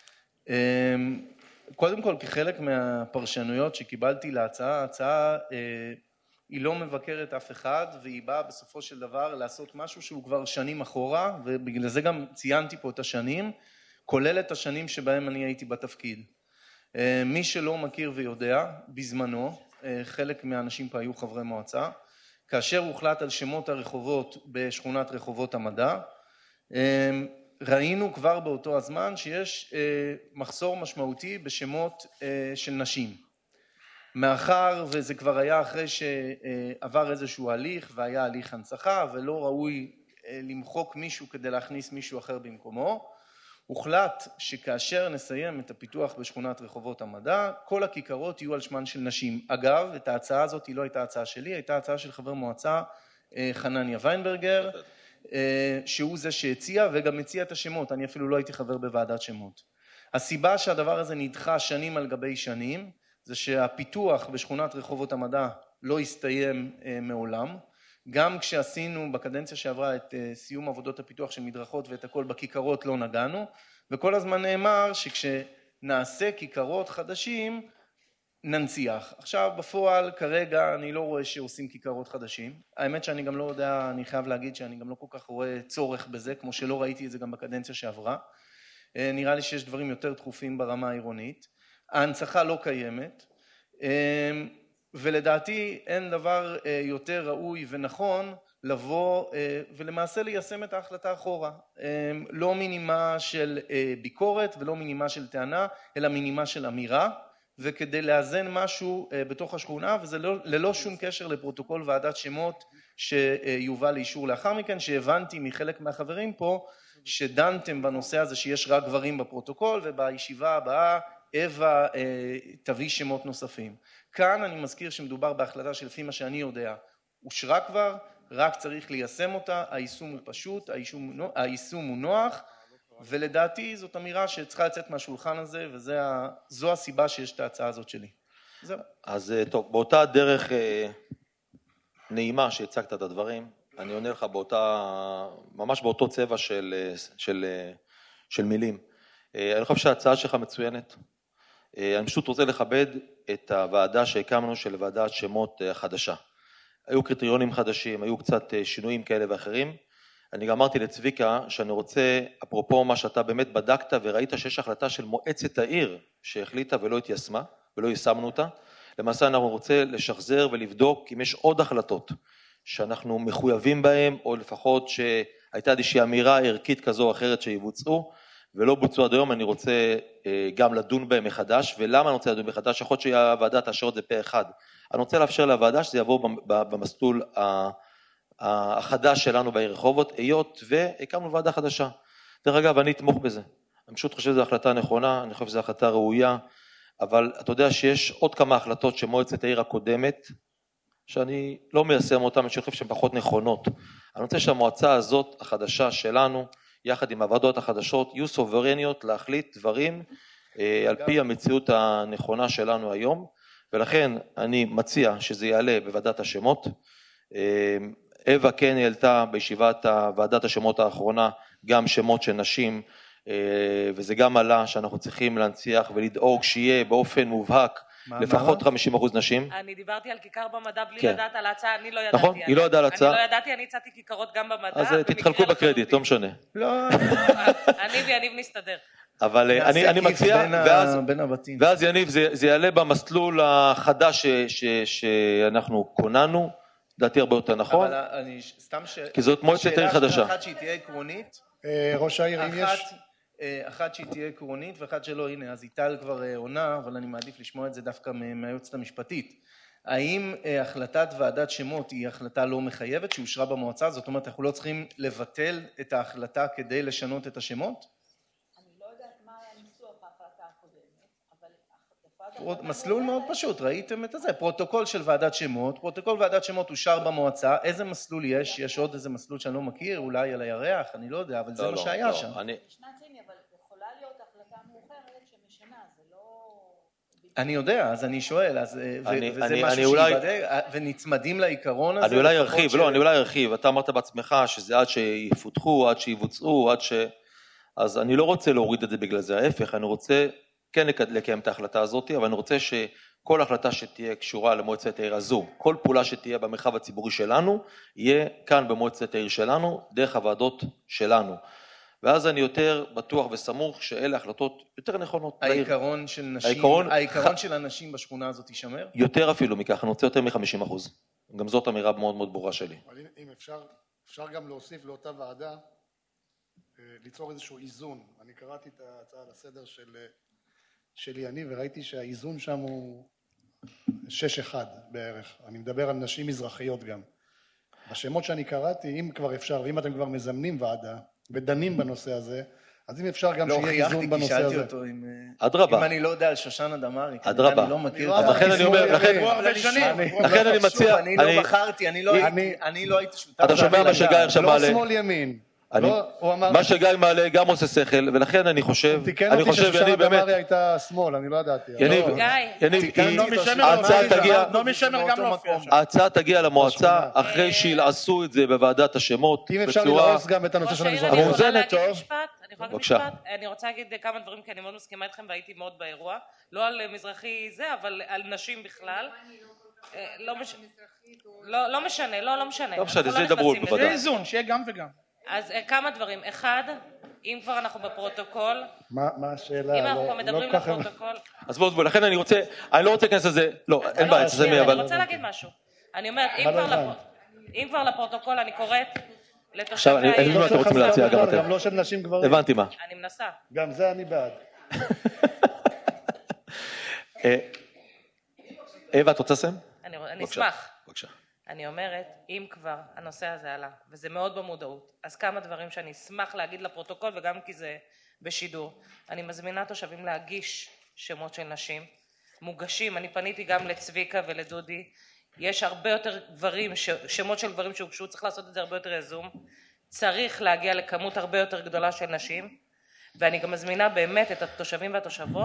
קודם כל, כחלק מהפרשנויות שקיבלתי להצעה, ההצעה היא לא מבקרת אף אחד, והיא באה בסופו של דבר לעשות משהו שהוא כבר שנים אחורה, ובגלל זה גם ציינתי פה את השנים, כולל את השנים שבהם אני הייתי בתפקיד. מי שלא מכיר ויודע, בזמנו, חלק מהאנשים פה היו חברי מועצה, כאשר הוחלט על שמות הרחובות בשכונת רחובות המדע, ראינו כבר באותו הזמן שיש מחסור משמעותי בשמות של נשים. מאחר וזה כבר היה אחרי שעבר איזשהו הליך והיה הליך הנצחה ולא ראוי למחוק מישהו כדי להכניס מישהו אחר במקומו, הוחלט שכאשר נסיים את הפיתוח בשכונת רחובות המדע, כל הכיכרות יהיו על שמן של נשים. אגב, את ההצעה הזאת היא לא הייתה הצעה שלי, הייתה הצעה של חבר מועצה חנניה ויינברגר, שהוא זה שהציע וגם הציע את השמות, אני אפילו לא הייתי חבר בוועדת שמות. הסיבה שהדבר הזה נדחה שנים על גבי שנים, זה שהפיתוח בשכונת רחובות המדע לא הסתיים מעולם, גם כשעשינו בקדנציה שעברה את סיום עבודות הפיתוח של מדרכות ואת הכל בכיכרות לא נגענו, וכל הזמן נאמר שכשנעשה כיכרות חדשים, ננציח. עכשיו בפועל כרגע אני לא רואה שעושים כיכרות חדשים. האמת שאני גם לא יודע, אני חייב להגיד שאני גם לא כל כך רואה צורך בזה, כמו שלא ראיתי את זה גם בקדנציה שעברה. נראה לי שיש דברים יותר דחופים ברמה העירונית. ההנצחה לא קיימת, ולדעתי אין דבר יותר ראוי ונכון לבוא ולמעשה ליישם את ההחלטה אחורה. לא מינימה של ביקורת ולא מינימה של טענה, אלא מינימה של אמירה, וכדי לאזן משהו בתוך השכונה, וזה לא, ללא שום קשר לפרוטוקול ועדת שמות שיובא לאישור לאחר מכן, שהבנתי מחלק מהחברים פה, שדנתם בנושא הזה שיש רק גברים בפרוטוקול, ובישיבה הבאה אווה תביא שמות נוספים. כאן אני מזכיר שמדובר בהחלטה שלפי מה שאני יודע, אושרה כבר, רק צריך ליישם אותה, היישום הוא פשוט, היישום, היישום הוא נוח, ולדעתי זאת אמירה שצריכה לצאת מהשולחן הזה, וזו הסיבה שיש את ההצעה הזאת שלי. זהו. אז טוב, באותה דרך נעימה שהצגת את הדברים, אני עונה לך באותה, ממש באותו צבע של, של, של מילים. אני חושב שההצעה שלך מצוינת. אני פשוט רוצה לכבד את הוועדה שהקמנו של ועדת שמות חדשה. היו קריטריונים חדשים, היו קצת שינויים כאלה ואחרים. אני גם אמרתי לצביקה שאני רוצה, אפרופו מה שאתה באמת בדקת וראית שיש החלטה של מועצת העיר שהחליטה ולא התיישמה ולא יישמנו אותה. למעשה אנחנו רוצה לשחזר ולבדוק אם יש עוד החלטות שאנחנו מחויבים בהן, או לפחות שהייתה איזושהי אמירה ערכית כזו או אחרת שיבוצעו, ולא בוצעו עד היום. אני רוצה גם לדון בהם מחדש. ולמה אני רוצה לדון מחדש? יכול להיות שהוועדה תאשר את זה פה אחד. אני רוצה לאפשר לוועדה שזה יבוא במסלול החדש שלנו בעיר רחובות, היות והקמנו ועדה חדשה. דרך אגב, אני אתמוך בזה. אני פשוט חושב שזו החלטה נכונה, אני חושב שזו החלטה ראויה, אבל אתה יודע שיש עוד כמה החלטות שמועצת העיר הקודמת, שאני לא מיישם אותן, אני חושב שהן פחות נכונות. אני רוצה שהמועצה הזאת, החדשה שלנו, יחד עם הוועדות החדשות, יהיו סוברניות להחליט דברים אה, על פי המציאות הנכונה שלנו היום, ולכן אני מציע שזה יעלה בוועדת השמות. אה, אווה כן העלתה בישיבת ועדת השמות האחרונה גם שמות של נשים, אה, וזה גם עלה שאנחנו צריכים להנציח ולדאוג שיהיה באופן מובהק, לפחות חמישים אחוז נשים. אני דיברתי על כיכר במדע בלי לדעת על ההצעה, אני לא ידעתי. נכון, היא לא ידעה על ההצעה. אני לא ידעתי, אני הצעתי כיכרות גם במדע. אז תתחלקו בקרדיט, לא משנה. לא. אני ויניב נסתדר. אבל אני מציע, ואז יניב זה יעלה במסלול החדש שאנחנו קוננו, דעתי הרבה יותר נכון, כי זאת מועצת העיר חדשה. אחת שהיא תהיה עקרונית. ראש העיר, אם יש... אחת שהיא תהיה עקרונית ואחת שלא, הנה, אז איטל כבר עונה, אבל אני מעדיף לשמוע את זה דווקא מהיועצת המשפטית. האם החלטת ועדת שמות היא החלטה לא מחייבת שאושרה במועצה? זאת אומרת, אנחנו לא צריכים לבטל את ההחלטה כדי לשנות את השמות? אני לא יודעת מה היה ניסוח ההחלטה הקודמת, אבל... מסלול מאוד פשוט, ראיתם את זה, פרוטוקול של ועדת שמות, פרוטוקול ועדת שמות אושר במועצה, איזה מסלול יש? יש עוד איזה מסלול שאני לא מכיר, אולי על הירח, אני לא יודע, אבל זה מה שהיה שם. אני יודע, אז אני שואל, אז, אני, וזה אני, משהו שיבדק, ונצמדים לעיקרון הזה. אני אולי ארחיב, ש... לא, אני אולי ארחיב, אתה אמרת בעצמך שזה עד שיפותחו, עד שיבוצעו, עד ש... אז אני לא רוצה להוריד את זה בגלל זה, ההפך, אני רוצה כן לקיים את ההחלטה הזאת, אבל אני רוצה שכל החלטה שתהיה קשורה למועצת העיר הזו, כל פעולה שתהיה במרחב הציבורי שלנו, יהיה כאן במועצת העיר שלנו, דרך הוועדות שלנו. ואז אני יותר בטוח וסמוך שאלה החלטות יותר נכונות. העיקרון של נשים, העיקרון, העיקרון של הנשים בשכונה הזאת יישמר? יותר אפילו מכך, אני רוצה יותר מ-חמישים אחוז. גם זאת אמירה מאוד מאוד ברורה שלי. אבל אם אפשר, אפשר גם להוסיף לאותה ועדה, ליצור איזשהו איזון. אני קראתי את ההצעה לסדר של, של יניב, וראיתי שהאיזון שם הוא שש אחד בערך. אני מדבר על נשים מזרחיות גם. בשמות שאני קראתי, אם כבר אפשר, ואם אתם כבר מזמנים ועדה, ודנים בנושא הזה, אז אם אפשר גם שיהיה איזון בנושא הזה. לא חייכתי, אדרבה. אם אני לא יודע על שושנה דמארי, אדרבה. אני לא מכיר את זה. לכן אני אומר, לכן אני מציע, אני לא בחרתי, אני לא הייתי שותף. אתה שומע מה שגיא עכשיו מעלה? לא שמאל ימין. מה שגיא מעלה גם עושה שכל, ולכן אני חושב, אני חושב, יניב באמת. דמארי הייתה שמאל, אני לא ידעתי. יניב, יניב, ההצעה תגיע למועצה, אחרי שילעשו את זה בוועדת השמות, אם אפשר ללעוס גם את הנושא של המזרחים. המאוזנת, טוב. יכולה להגיד בבקשה. משפט? אני רוצה להגיד כמה דברים, כי אני מאוד מסכימה איתכם והייתי מאוד באירוע. לא על מזרחי זה, אבל על נשים בכלל. אה, לא מש- לא- לא משנה, לא, לא משנה. לא משנה, אנחנו זה לא ידברו נכנסים לזה. בוודאי. שיהיה איזון, שיהיה גם וגם. אז אה, כמה דברים. אחד, אם כבר אנחנו בפרוטוקול, מה מה השאלה? אם אנחנו לא- כבר מדברים לא ככה- לפרוטוקול, אז בואו, בואו, לכן אני רוצה, אני לא רוצה להיכנס לזה, לא, אין לא, בעיה, שנייה, תסיימי, אבל... אני רוצה להגיד משהו. אני אומרת, אם מה לא כבר הבנת? לפ- אם כבר לפרוטוקול אני קוראת לתושבי עכשיו, אני- אני העיר, מבין מה אתם רוצים להציע, גם אתם. גם לא של נשים גברים. הבנתי מה. אני מנסה. גם זה אני בעד. אה, אווה, את רוצה לסיים? אני אני בבקשה. אשמח. בבקשה. אני אומרת, אם כבר הנושא הזה עלה, וזה מאוד במודעות, אז כמה דברים שאני אשמח להגיד לפרוטוקול, וגם כי זה בשידור. אני מזמינה תושבים להגיש שמות של נשים, מוגשים, אני פניתי גם לצביקה ולדודי, יש הרבה יותר גברים, ש- שמות של גברים שהוגשו, צריך לעשות את זה הרבה יותר יזום, צריך להגיע לכמות הרבה יותר גדולה של נשים, ואני גם מזמינה באמת את התושבים והתושבות,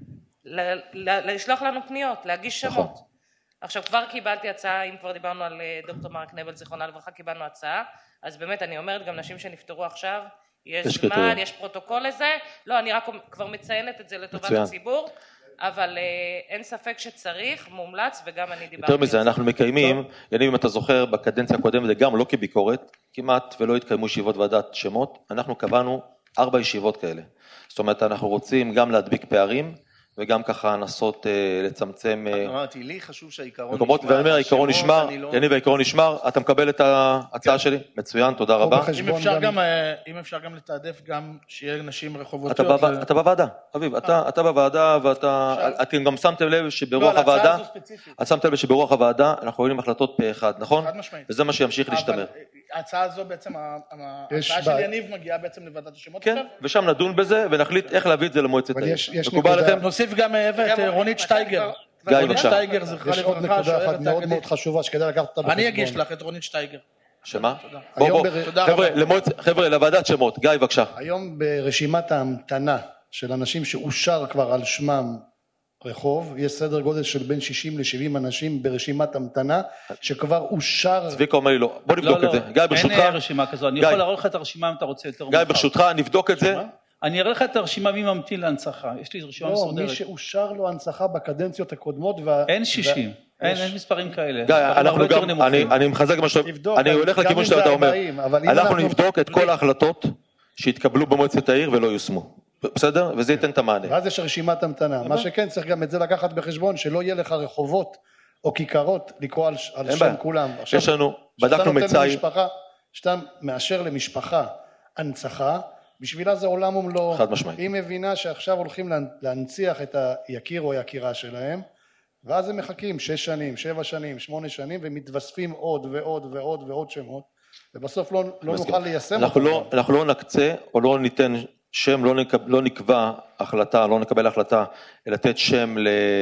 ל- ל- לשלוח לנו פניות, להגיש שמות. עכשיו כבר קיבלתי הצעה, אם כבר דיברנו על אה, דוקטור מרק נבל, זיכרונה לברכה, קיבלנו הצעה, אז באמת אני אומרת גם נשים שנפטרו עכשיו, יש יש זמן, קריטריון. יש פרוטוקול לזה, לא, אני רק כבר מציינת את זה לטובת מצוין. הציבור, אבל אה, אין ספק שצריך, מומלץ, וגם אני דיברתי יותר על מזה, זה. אנחנו מקיימים, יניב, אם אתה זוכר, בקדנציה הקודמת, וגם לא כביקורת, כמעט ולא התקיימו ישיבות ועדת שמות, אנחנו קבענו ארבע ישיבות כאלה. זאת אומרת, אנחנו רוצים גם להדביק פערים, וגם ככה לנסות אה, לצמצם אה, אמרתי, לי חשוב שהעיקרון מקומות, נשמר, ואני אומר, העיקרון השמות, נשמר, אני לא- יניב, העיקרון נשמר, אתה מקבל את ההצעה שלי? מצוין, תודה רבה. אם אפשר גם, אה, אם אפשר גם לתעדף גם שיהיה נשים רחובותיות. אתה בוו- ו- אתה בוועדה, אביב, אתה אתה בוועדה, ואתה, אתם גם שמתם לב שברוח לא, על ההצעה הוועדה, הזו ספציפית. את שמת לב שברוח הוועדה, אנחנו רואים החלטות פה אחד, נכון? חד משמעית. וזה מה שימשיך להשתמר. אבל ההצעה הזו בעצם, ה- ה- יש ההצעה של בעיה. יניב מגיעה בעצם לוועדת השמות כן, עכשיו? ושם נדון בזה, ונחליט איך להביא את זה למועצת אבל העיר. יש- יש מקובל נקודה- עליכם? נוסיף גם אה, את אה, רונית שטייגר. גיא, רונית בבקשה. שטייגר, זכרה יש עוד לברכה, נקודה אחת שוערת מאוד האגדית. מאוד חשובה שכדאי לקחת אותה בחשבון. אני אגיש לך את רונית שטייגר. שמה? בוא, היום בוא, בר- תודה חבר'ה, רבה. למועצת- חבר'ה, לוועדת שמות, גיא, בבקשה. היום ברשימת ההמתנה של אנשים שאושר כבר על שמם רחוב, יש סדר גודל של בין שישים ל-שבעים אנשים ברשימת המתנה, שכבר אושר... צביקה אומר לי לא, בוא נבדוק לא, את זה. לא, גיא, ברשותך, אין אה, רשימה כזו, אני גיא. יכול להראות לך את הרשימה אם אתה רוצה יותר גיא, ברשותך, נבדוק את זה. אני אראה לך את הרשימה מי ממתין להנצחה, יש לי רשימה לא, מסודרת. מי שאושר לו הנצחה בקדנציות הקודמות... וה- אין שישים, וה- אין יש- אין מספרים כאלה. גיא, מספרים אנחנו הרבה יותר גם, נמוכים. אני אני מחזק מה שאתה, תבדוק, אני הולך גם לכיוון אם שאתה זה אומר. ארבעים, אבל אם אנחנו אנחנו- נבדוק את כל ההחלטות שהתקבלו במועצת העיר ולא יושמו. בסדר? וזה ייתן את המענה. ואז יש רשימת המתנה. מה שכן צריך גם את זה לקחת בחשבון, שלא יהיה לך רחובות או כיכרות לקרוא על, על אין שם בעיה. כולם. יש לנו, כשאתה בדקנו נותן מצאי, למשפחה, כשאתה מאשר למשפחה הנצחה, בשבילה זה עולם ומלואו. חד משמעית. היא מבינה שעכשיו הולכים לה- להנציח את היקיר או היקירה שלהם, ואז הם מחכים שש שנים, שבע שנים, שמונה שנים, ומתווספים עוד ועוד ועוד ועוד שמות, ובסוף לא, לא מסכים. נוכל ליישם אנחנו אותם. לא, אנחנו לא נקצה או לא ניתן שם, לא, נקב, לא נקבע החלטה, לא נקבל החלטה לתת שם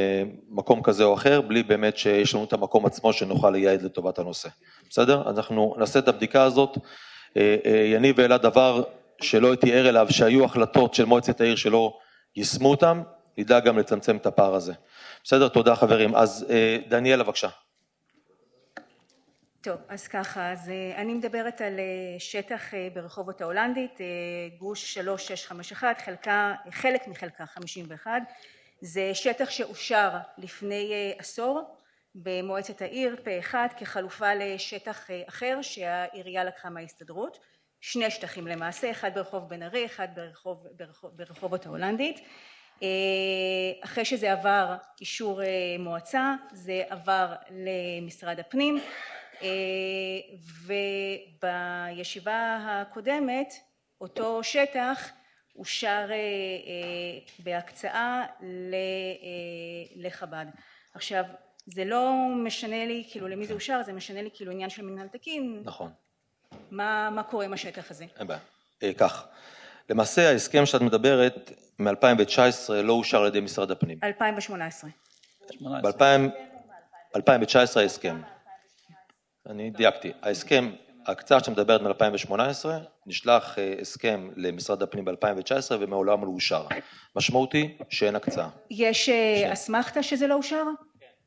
למקום כזה או אחר, בלי באמת שיש לנו את המקום עצמו שנוכל לייעד לטובת הנושא. בסדר? אנחנו נעשה את הבדיקה הזאת. יניב העלה דבר שלא הייתי ער אליו, שהיו החלטות של מועצת העיר שלא יישמו אותם, נדאג גם לצמצם את הפער הזה. בסדר? תודה חברים. אז דניאלה, בבקשה. טוב, אז ככה, אז אני מדברת על שטח ברחובות ההולנדית, גוש שלוש שש חמש אחת, חלקה, חלק מחלקה חמישים ואחת, זה שטח שאושר לפני עשור במועצת העיר פה אחד כחלופה לשטח אחר שהעירייה לקחה מההסתדרות, שני שטחים למעשה, אחד ברחוב בן ארי, אחד ברחוב, ברחוב, ברחובות ההולנדית. אחרי שזה עבר אישור מועצה, זה עבר למשרד הפנים, ובישיבה הקודמת אותו שטח אושר בהקצאה לחב"ד. עכשיו זה לא משנה לי כאילו למי זה אושר, זה משנה לי כאילו עניין של מנהל תקין. נכון. מה, מה קורה עם השטח הזה? אין בעיה. אה, כך, למעשה ההסכם שאת מדברת מ-אלפיים תשע עשרה לא אושר על ידי משרד הפנים. אלפיים ושמונה עשרה. ב-אלפיים תשע עשרה ההסכם. אני דייקתי. ההסכם, ההקצאה שאת מדברת מ-אלפיים שמונה עשרה, נשלח הסכם למשרד הפנים ב-אלפיים תשע עשרה ומעולם לא אושר. משמעותי שאין הקצאה. יש אסמכתה שזה לא אושר?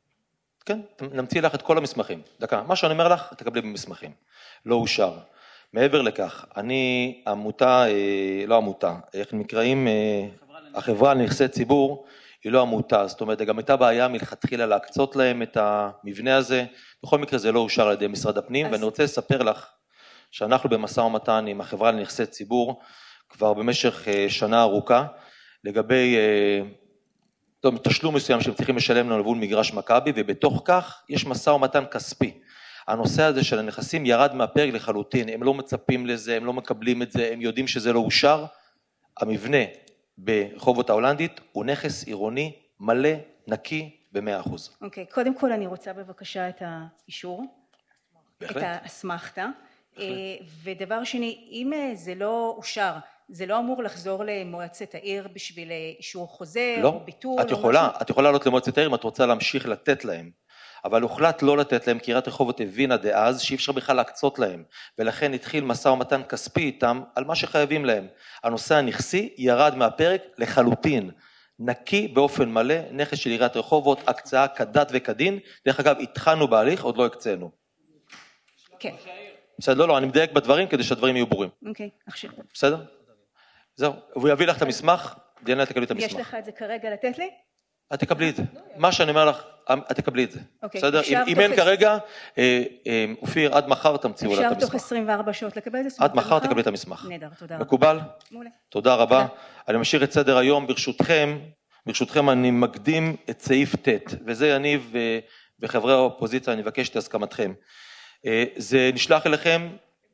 כן, נמציא לך את כל המסמכים. דקה, מה שאני אומר לך, תקבלי במסמכים. לא אושר. מעבר לכך, אני עמותה, לא עמותה, איך נקראים, החברה לנכסי ציבור, היא לא עמותה, זאת אומרת, גם הייתה בעיה מלכתחילה להקצות להם את המבנה הזה, בכל מקרה זה לא אושר על ידי משרד הפנים, אז... ואני רוצה לספר לך שאנחנו במשא ומתן עם החברה לנכסי ציבור, כבר במשך שנה ארוכה, לגבי טוב, תשלום מסוים שהם צריכים לשלם לנו עבור מגרש מכבי, ובתוך כך יש משא ומתן כספי. הנושא הזה של הנכסים ירד מהפרק לחלוטין, הם לא מצפים לזה, הם לא מקבלים את זה, הם יודעים שזה לא אושר. המבנה ברחובות ההולנדית הוא נכס עירוני מלא, נקי, ב-מאה אחוז. אוקיי, קודם כל אני רוצה בבקשה את האישור, בהחלט. את האסמכתה, ודבר שני, אם זה לא אושר, זה לא אמור לחזור למועצת העיר בשביל אישור חוזר לא, או ביטול? את יכולה, את יכולה לעלות למועצת העיר אם את רוצה להמשיך לתת להם, אבל הוחלט לא לתת להם, כי עיריית רחובות הבינה דאז שאי אפשר בכלל להקצות להם, ולכן התחיל משא ומתן כספי איתם על מה שחייבים להם. הנושא הנכסי ירד מהפרק לחלוטין, נקי באופן מלא, נכס של עיריית רחובות, הקצאה כדת וכדין, דרך אגב התחלנו בהליך, עוד לא הקצאנו. כן. בסדר, לא, לא, אני מדייק בדברים כדי שהדברים יהיו ברורים. אוקיי, עכשיו. בסדר? זהו, והוא יביא לך את המסמך, דיאנה תקבלי את המסמך. יש לך את זה כרגע לתת לי? את תקבלי את זה. מה שאני אומר לך, את תקבלי את זה. אוקיי. בסדר? אם אין כרגע, אופיר, עד מחר תמציאו לה את המסמך. אפשר תוך עשרים וארבע שעות לקבל את זה? עד מחר תקבלי את המסמך. נהדר, תודה רבה. מקובל? מעולה. תודה רבה. אני משאיר את סדר היום, ברשותכם, ברשותכם אני מקדים את סעיף ט', וזה יניב וחברי האופוזיציה, אני מבקש את הסכמתכם. זה נשלח אליכם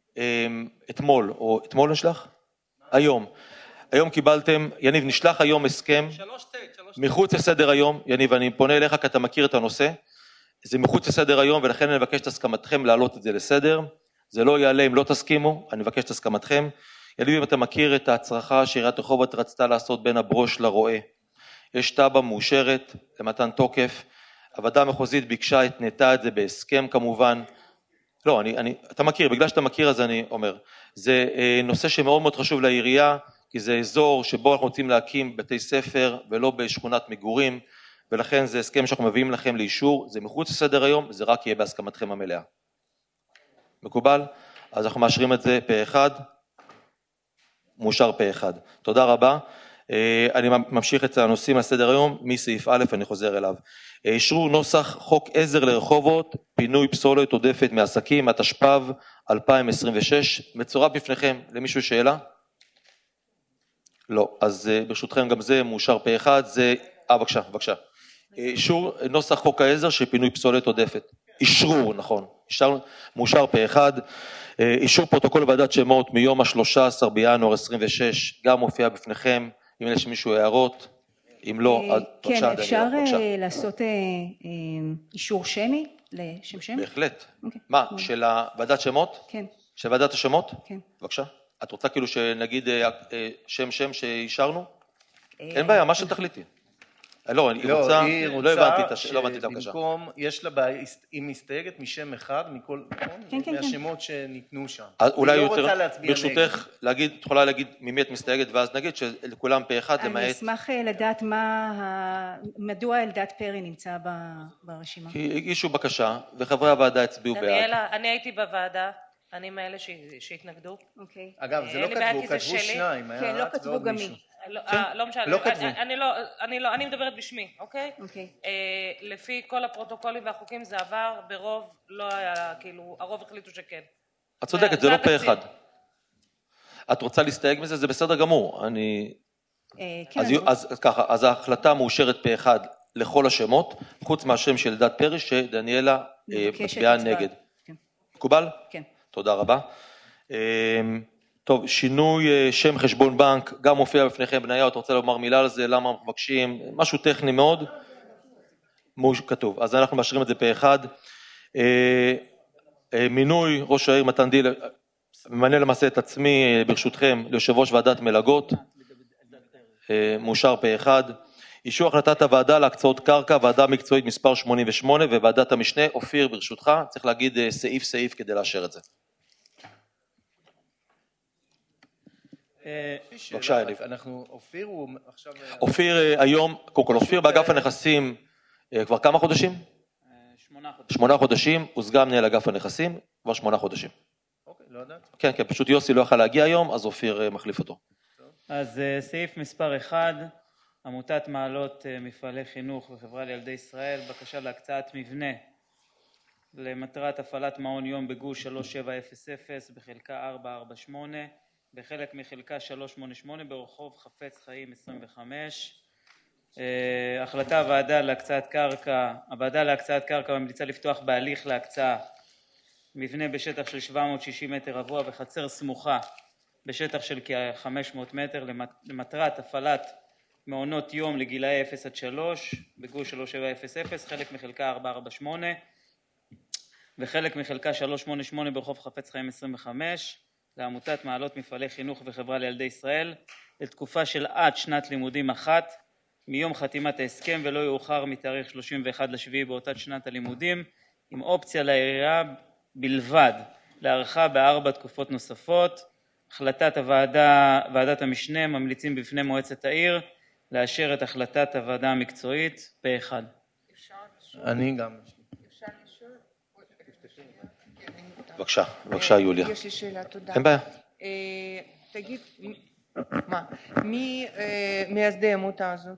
אתמול, או אתמול נשלח? היום. היום קיבלתם, יניב, נשלח היום הסכם, מחוץ לסדר היום, יניב, אני פונה אליך כי אתה מכיר את הנושא, זה מחוץ לסדר היום, ולכן אני מבקש את הסכמתכם להעלות את זה לסדר, זה לא יעלה אם לא תסכימו, אני מבקש את הסכמתכם. יניב, אם אתה מכיר את ההצרחה שעיריית רחובות רצתה לעשות בין הברוש לרועה, יש תב"ע מאושרת למתן תוקף, הוועדה המחוזית ביקשה, התנתה את זה בהסכם כמובן, לא, אני, אני, אתה מכיר, בגלל שאתה מכיר אז אני אומר, זה אה, נושא שמאוד מאוד חשוב לעירייה, כי זה אזור שבו אנחנו רוצים להקים בתי ספר ולא בשכונת מגורים, ולכן זה הסכם שאנחנו מביאים לכם לאישור, זה מחוץ לסדר היום, זה רק יהיה בהסכמתכם המלאה. מקובל? אז אנחנו מאשרים את זה פה אחד, מאושר פה אחד. תודה רבה. אני ממשיך את הנושאים על סדר היום, מסעיף א' אני חוזר אליו. אישרו נוסח חוק עזר לרחובות, פינוי פסולת עודפת מעסקים, התשפ"ב אלפיים עשרים ושש, מצורף בפניכם, למישהו שאלה? לא, אז ברשותכם גם זה מאושר פה אחד, זה, אה בבקשה, בבקשה. אישור נוסח חוק העזר של פינוי פסולת עודפת, אישרו, נכון, אישור, מאושר פה אחד, אישור פרוטוקול ועדת שמות מיום ה-שלושה עשר בינואר עשרים ושש, גם מופיע בפניכם, אם יש מישהו הערות, אם לא, אז בבקשה. כן, אפשר לעשות אישור שמי לשם שם? בהחלט. מה, של ועדת שמות? כן. של ועדת השמות? כן. בבקשה. את רוצה כאילו שנגיד שם שם שאישרנו? אין בעיה, מה שתחליטי. לא, אני רוצה, לא הבנתי את הבקשה. במקום, יש לה בעיה, היא מסתייגת משם אחד, מכל, מהשמות שניתנו שם. אולי יותר, ברשותך, להגיד, את יכולה להגיד ממי את מסתייגת, ואז נגיד שלכולם פה אחד למעט. אני אשמח לדעת מה, מדוע אלדד פרי נמצא ברשימה. כי הגישו בקשה, וחברי הוועדה הצביעו בעד. דניאלה, אני הייתי בוועדה. אני מאלה שהתנגדו. אוקיי. אגב, זה לא כתבו, כתבו שניים. כן, לא כתבו גם מי. לא משנה, לא כתבו. אני מדברת בשמי, אוקיי? אוקיי. לפי כל הפרוטוקולים והחוקים זה עבר ברוב, לא היה, כאילו, הרוב החליטו שכן. את צודקת, זה לא פה אחד. את רוצה להסתייג מזה? זה בסדר גמור. אני... אז ככה, אז ההחלטה מאושרת פה אחד לכל השמות, חוץ מהשם של אלדד פרי, שדניאלה מצביעה נגד. מקובל? כן. תודה רבה. טוב, שינוי שם חשבון בנק, גם מופיע בפניכם. בניה, אתה רוצה לומר מילה על זה? למה מבקשים? משהו טכני מאוד? כתוב. אז אנחנו מאשרים את זה פה אחד. מינוי ראש העיר מתן דיל, ממנה למעשה את עצמי, ברשותכם, ליושב ראש ועדת מלגות. מאושר פה אחד. אישור החלטת הוועדה להקצאות קרקע, ועדה מקצועית מספר שמונים ושמונה, וועדת המשנה. אופיר, ברשותך, צריך להגיד סעיף סעיף כדי לאשר את זה. בבקשה, יניב. אנחנו, אופיר הוא עכשיו... אופיר היום, קודם כל, אופיר באגף הנכסים כבר כמה חודשים? שמונה חודשים. שמונה חודשים, הוא סגן מנהל אגף הנכסים, כבר שמונה חודשים. אוקיי, לא יודעת? כן, כן, פשוט יוסי לא יכל להגיע היום, אז אופיר מחליף אותו. אז סעיף מספר אחד, עמותת מעלות מפעלי חינוך וחברה לילדי ישראל, בקשה להקצאת מבנה למטרת הפעלת מעון יום בגוש שלוש שבע אפס אפס בחלקה ארבע ארבע שמונה, בחלק מחלקה שלוש שמונה שמונה ברחוב חפץ חיים עשרים וחמש. החלטה הוועדה להקצאת קרקע, הוועדה להקצאת קרקע ממליצה לפתוח בהליך להקצאה מבנה בשטח של שבע מאות ושישים מטר רבוע וחצר סמוכה בשטח של כ-חמש מאות מטר למטרת הפעלת מעונות יום לגילאי אפס עד שלוש בגוש שלוש שבע אפס אפס, חלק מחלקה ארבע ארבע שמונה וחלק מחלקה שלוש שמונה שמונה ברחוב חפץ חיים עשרים וחמש לעמותת מעלות מפעלי חינוך וחברה לילדי ישראל לתקופה של עד שנת לימודים אחת מיום חתימת ההסכם ולא יאוחר מתאריך שלושים ואחד לשביעי באותה שנת הלימודים, עם אופציה לעירייה בלבד להארכה בארבע תקופות נוספות. החלטת הוועדה, ועדת המשנה ממליצים בפני מועצת העיר לאשר את החלטת הוועדה המקצועית פה אחד. אני גם. בבקשה, בבקשה יוליה. יש לי שאלה, תודה. אין בעיה. תגיד, מה, מי מייסדי עמותה הזאת?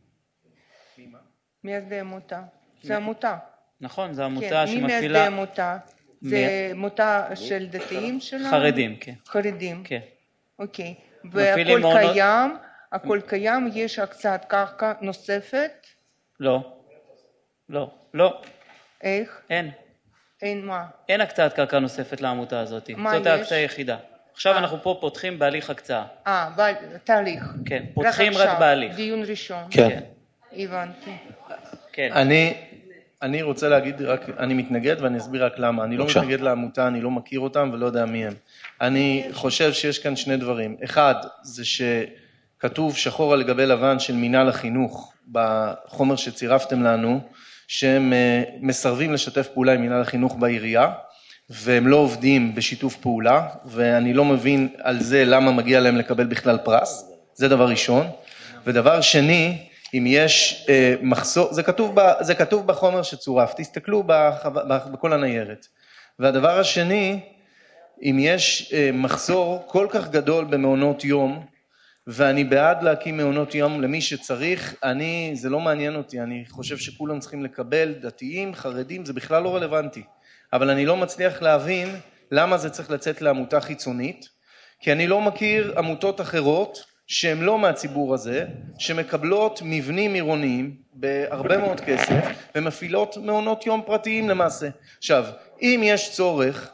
מייסדי עמותה. זה עמותה. נכון, זה עמותה שמפעילה... מי מייסדי עמותה? זה עמותה של דתיים שלנו? חרדים, כן. חרדים? כן. אוקיי. והכל קיים, הכל קיים, יש הקצאת קרקע נוספת? לא. לא. לא. איך? אין. אין מה? אין הקצאת קרקע נוספת לעמותה הזאת. מה יש? זאת ההקצאה היחידה. עכשיו אנחנו פה פותחים בהליך הקצאה. אה, תהליך. כן, פותחים רק בהליך. דיון ראשון. כן. הבנתי. כן. אני, אני רוצה להגיד רק, אני מתנגד ואני אסביר רק למה. אני לא מתנגד לעמותה, אני לא מכיר אותם ולא יודע מי הם. אני חושב שיש כאן שני דברים. אחד, זה שכתוב שחור על גבי לבן של מינהל החינוך בחומר שצירפתם לנו, שהם מסרבים לשתף פעולה עם מינהל החינוך בעירייה, והם לא עובדים בשיתוף פעולה, ואני לא מבין על זה למה מגיע להם לקבל בכלל פרס, זה דבר ראשון. ודבר שני, אם יש אה, מחסור, זה כתוב, ב, זה כתוב בחומר שצורף, תסתכלו בחו, בכל הניירת. והדבר השני, אם יש אה, מחסור כל כך גדול במעונות יום, ואני בעד להקים מעונות יום למי שצריך, אני, זה לא מעניין אותי, אני חושב שכולם צריכים לקבל, דתיים, חרדים, זה בכלל לא רלוונטי. אבל אני לא מצליח להבין למה זה צריך לצאת לעמותה חיצונית, כי אני לא מכיר עמותות אחרות שהן לא מהציבור הזה, שמקבלות מבנים עירוניים בהרבה מאוד כסף, ומפעילות מעונות יום פרטיים למעשה. עכשיו, אם יש צורך,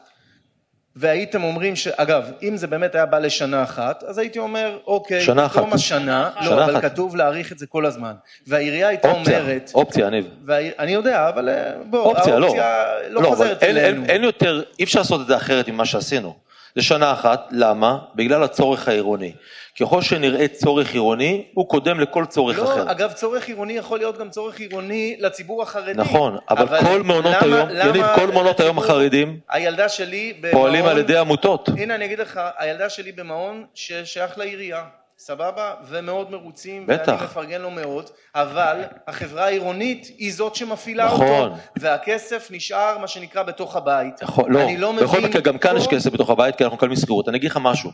והייתם אומרים ש... אגב, אם זה באמת היה בא לשנה אחת, אז הייתי אומר, אוקיי, שנה אחת. תום השנה, לא, אבל כתוב להאריך את זה כל הזמן. והעירייה הייתה אומרת... אופציה, אניב. אני יודע, אבל בוא, אופציה, האופציה לא חוזרת אלינו. אין יותר, אי אפשר לעשות את זה אחרת ממה שעשינו. זה שנה אחת, למה? בגלל הצורך העירוני. ככל שנראה צורך עירוני, הוא קודם לכל צורך לא, אחר. אגב, צורך עירוני יכול להיות גם צורך עירוני לציבור החרדי. נכון, אבל, אבל כל מעונות למה, היום, למה, יניב, כל מעונות היום החרדים, הילדה שלי במעון, פועלים על ידי עמותות. הנה אני אגיד לך, הילדה שלי במעון ששייך לעירייה, סבבה, ומאוד מרוצים, בטח. ואני מפרגן לו מאוד, אבל החברה העירונית היא זאת שמפעילה נכון. אותו, והכסף נשאר מה שנקרא בתוך הבית. נכון, לא, אני לא מבין... בכל מקרה גם כאן יש כסף בתוך הבית, כי אנחנו מקבלים שכירות. אני אגיד לך משהו.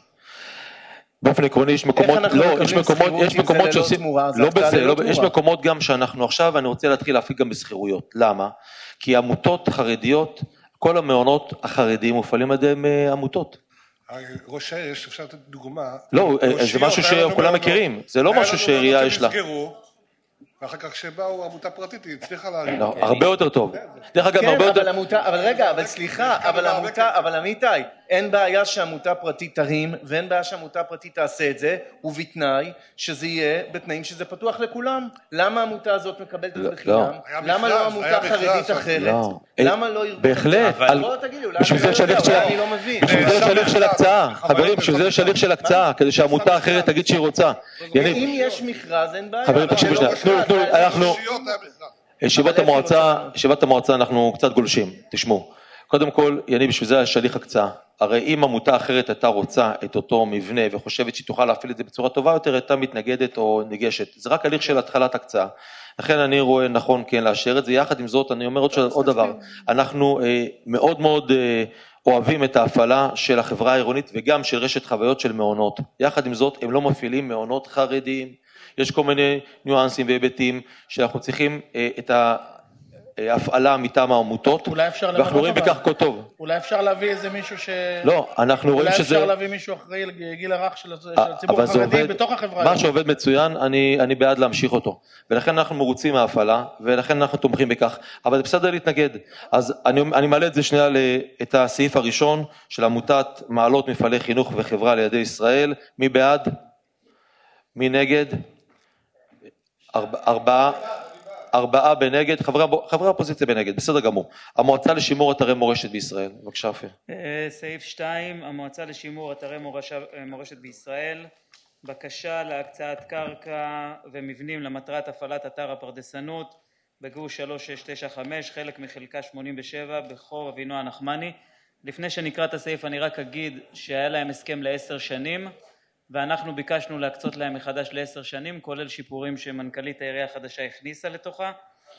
באופן עקרוני יש מקומות, לא, יש מקומות, יש מקומות שעושים, לא בזה, לא, יש מקומות גם שאנחנו עכשיו, אני רוצה להתחיל להפיק גם בסחירויות. למה? כי עמותות חרדיות, כל המעונות החרדיים מופעלים על ידי עמותות. ראש העיר, יש אפשר לתת דוגמה. לא, זה משהו שכולם מכירים, זה לא משהו שעירייה יש לה. ואחר כך שבאו עמותה פרטית, היא הצליחה להרים. לא, הרבה יותר טוב. דרך אגב, הרבה יותר... כן, אבל עמותה, אבל רגע, אבל סליחה, אבל עמותה, אבל עמיתי, אין בעיה שעמותה פרטית תרים, ואין בעיה שעמותה פרטית תעשה את זה, ובתנאי שזה יהיה בתנאים שזה פתוח לכולם. למה העמותה הזאת מקבלת את זה בחינם? למה לא עמותה חרדית אחרת? למה לא ארגון? בהחלט. בשביל זה יש הליך של הקצאה. חברים, בשביל זה יש הליך של הקצאה, כדי שעמותה אחרת תגיד שהיא רוצה. אם יש מכרז, אין בעיה. חברים, תקשיבו שנייה. אנחנו, ישיבת המועצה, ישיבת המועצה אנחנו קצת גולשים, תשמעו. קודם כל, יניב, בשביל זה השליח הקצאה. הרי אם עמותה אחרת הייתה רוצה את אותו מבנה וחושבת שהיא תוכל להפעיל את זה בצורה טובה יותר, הייתה מתנגדת או ניגשת. זה רק הליך של התחלת הקצאה. לכן אני רואה נכון כן לאשר את זה. יחד עם זאת, אני אומר עוד, עוד דבר. אנחנו אה, מאוד מאוד אה, אוהבים את ההפעלה של החברה העירונית וגם של רשת חוויות של מעונות. יחד עם זאת, הם לא מפעילים מעונות חרדיים. יש כל מיני ניואנסים והיבטים שאנחנו צריכים אה, את ה... הפעלה מטעם העמותות, ואנחנו רואים בכך כה טוב. אולי אפשר להביא איזה מישהו ש... לא, אנחנו רואים שזה... אולי אפשר להביא מישהו אחראי לגיל הרך של הציבור החרדי בתוך החברה. מה שעובד מצוין, אני בעד להמשיך אותו. ולכן אנחנו מרוצים מההפעלה, ולכן אנחנו תומכים בכך. אבל זה בסדר להתנגד. אז אני מעלה את זה שנייה את הסעיף הראשון של עמותת מעלות מפעלי חינוך וחברה לידי ישראל. מי בעד? מי נגד? ארבעה. ארבעה בנגד, חברי, חברי האופוזיציה בנגד, בסדר גמור. המועצה לשימור אתרי מורשת בישראל, בבקשה אופיר. סעיף שתיים, המועצה לשימור אתרי מורשת בישראל, בקשה להקצאת קרקע ומבנים למטרת הפעלת אתר הפרדסנות, בגוש שלוש שש תשע חמש, חלק מחלקה שמונים ושבע, בחור אבינועם נחמני. לפני שנקרא את הסעיף אני רק אגיד שהיה להם הסכם לעשר שנים, ואנחנו ביקשנו להקצות להם מחדש לעשר שנים, כולל שיפורים שמנכ"לית העירייה החדשה הכניסה לתוכה.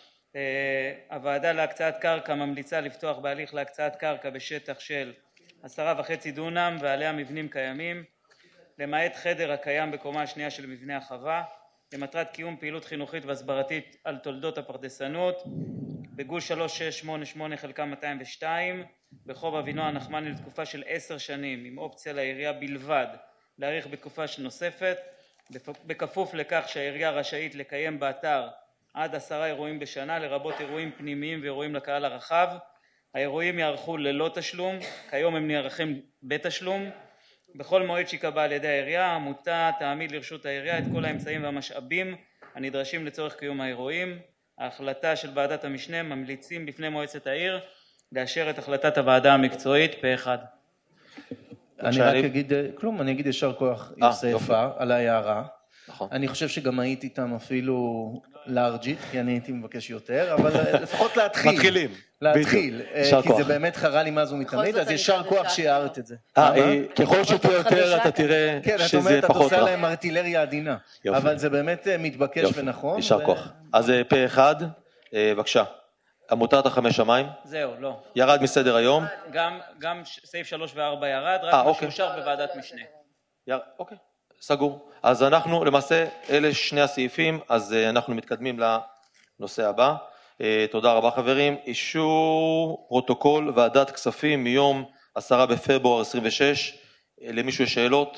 הוועדה להקצאת קרקע ממליצה לפתוח בהליך להקצאת קרקע בשטח של עשרה וחצי דונם ועליה מבנים קיימים, למעט חדר הקיים בקומה השנייה של מבנה החווה, למטרת קיום פעילות חינוכית והסברתית על תולדות הפרדסנות, בגוש שלוש שש שמונה שמונה חלקה מאתיים ושתיים, ברחוב אבינועם נחמני לתקופה של עשר שנים, עם אופציה לעירייה בלבד, להאריך בתקופה נוספת, בכפוף לכך שהעירייה רשאית לקיים באתר עד עשרה אירועים בשנה, לרבות אירועים פנימיים ואירועים לקהל הרחב. האירועים יערכו ללא תשלום, כיום הם נערכים בתשלום. בכל מועד שיקבע על ידי העירייה, העמותה תעמיד לרשות העירייה את כל האמצעים והמשאבים הנדרשים לצורך קיום האירועים. ההחלטה של ועדת המשנה ממליצים בפני מועצת העיר לאשר את החלטת הוועדה המקצועית פה אחד. אני רק אגיד, כלום, אני אגיד ישר כוח יוספה על ההערה. אני חושב שגם הייתי איתם אפילו לארג'ית, כי אני הייתי מבקש יותר, אבל לפחות להתחיל. מתחילים. להתחיל, כי זה באמת חרה לי מה זו מתמיד, אז ישר כוח שיערת את זה. ככל שפה יותר אתה תראה שזה פחות רע. כן, את אומרת, את עושה להם ארטילריה עדינה, אבל זה באמת מתבקש ונכון. ישר כוח. אז פה אחד, בבקשה. עמותת החמש שמיים? זהו, לא. ירד מסדר היום? גם, גם סעיף שלוש וארבע ירד, רק מה שאושר בוועדת משנה. אוקיי, סגור. אז אנחנו, למעשה, אלה שני הסעיפים, אז אנחנו מתקדמים לנושא הבא. תודה רבה חברים. אישור פרוטוקול ועדת כספים מיום עשרה בפברואר עשרים ושש. למישהו יש שאלות?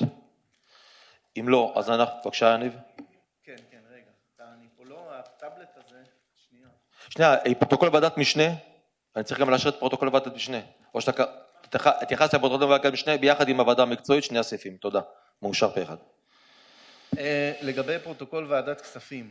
אם לא, אז אנחנו, בבקשה יניב. כן, כן, רגע. אני פה לא, הטאבלט הזה, שנייה. שנייה, פרוטוקול ועדת משנה, אני צריך גם לאשר את פרוטוקול ועדת משנה, או שאתה התייחסת לפרוטוקול ועדת משנה ביחד עם הוועדה המקצועית, שני הסעיפים, תודה, מאושר פה אחד. לגבי פרוטוקול ועדת כספים,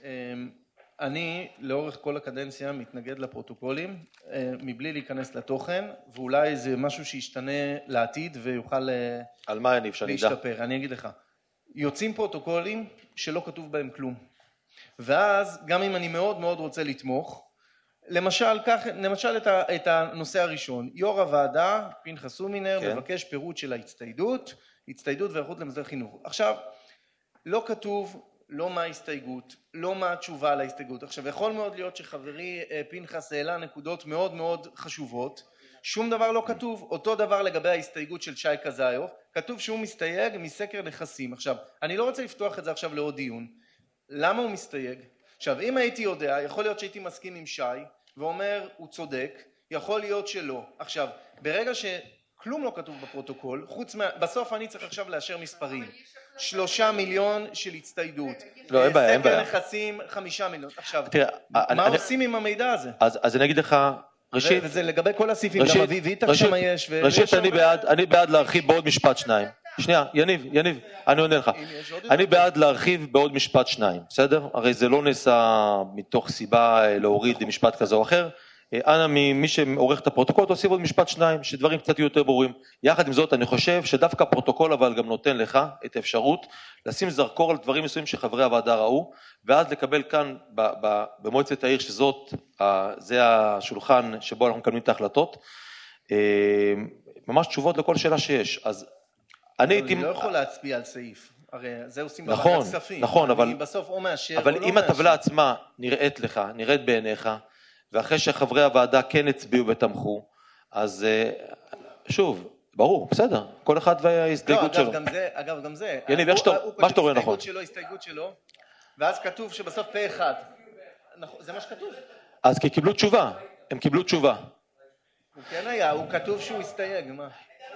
אני לאורך כל הקדנציה מתנגד לפרוטוקולים, מבלי להיכנס לתוכן, ואולי זה משהו שישתנה לעתיד ויוכל על מה אני אפשר להשתפר. אני אגיד לך, יוצאים פרוטוקולים שלא כתוב בהם כלום. ואז גם אם אני מאוד מאוד רוצה לתמוך, למשל, כך, למשל את, ה, את הנושא הראשון, יו"ר הוועדה, פנחס הומינר, כן. מבקש פירוט של ההצטיידות, הצטיידות והיערכות למוסדות חינוך. עכשיו, לא כתוב לא מה ההסתייגות, לא מה התשובה על ההסתייגות. עכשיו, יכול מאוד להיות שחברי פנחס העלה נקודות מאוד מאוד חשובות, שום דבר לא כתוב, אותו דבר לגבי ההסתייגות של שי קזאיוף, כתוב שהוא מסתייג מסקר נכסים. עכשיו, אני לא רוצה לפתוח את זה עכשיו לעוד דיון, למה הוא מסתייג? עכשיו, אם הייתי יודע, יכול להיות שהייתי מסכים עם שי, ואומר, הוא צודק, יכול להיות שלא. עכשיו, ברגע שכלום לא כתוב בפרוטוקול, חוץ מה... בסוף אני צריך עכשיו לאשר מספרים. שלושה מיליון של הצטיידות. לא, אין בעיה, אין בעיה. סקר נכסים, חמישה מיליון. עכשיו, מה עושים עם המידע הזה? אז אני אגיד לך, ראשית... וזה לגבי כל הסעיפים, גם אביב איתך שמה יש. ראשית, אני בעד להרחיב בעוד משפט שניים. שנייה, יניב, יניב, אני עונה לך. אני בעד להרחיב בעוד משפט שניים, בסדר? הרי זה לא נעשה מתוך סיבה להוריד משפט כזה או אחר. אנא ממי שעורך את הפרוטוקול, תוסיף עוד משפט שניים, שדברים קצת יותר ברורים. יחד עם זאת, אני חושב שדווקא הפרוטוקול אבל גם נותן לך את האפשרות לשים זרקור על דברים מסוימים שחברי הוועדה ראו, ואז לקבל כאן במועצת העיר, שזאת, זה השולחן שבו אנחנו מקבלים את ההחלטות, ממש תשובות לכל שאלה שיש. אז אני הייתי... אני לא יכול להצביע על סעיף. הרי זה עושים נכון, בוועדת כספים. נכון, אבל... אני בסוף או מאשר אבל או לא אם מאשר. הטבלה עצמה נראית לך, נראית בעיניך, ואחרי שחברי הוועדה כן הצביעו ותמכו, אז שוב, ברור, בסדר, כל אחד וההסתייגות שלו. לא, אגב, גם זה, אגב, גם זה. יניב, איך שאתה, מה שאתה רואה נכון. הסתייגות שלו, הסתייגות שלו, ואז כתוב שבסוף פה אחד. זה מה שכתוב. אז כי קיבלו תשובה, הם קיבלו תשובה. הוא כן היה, הוא כתוב שהוא הסתייג, מה?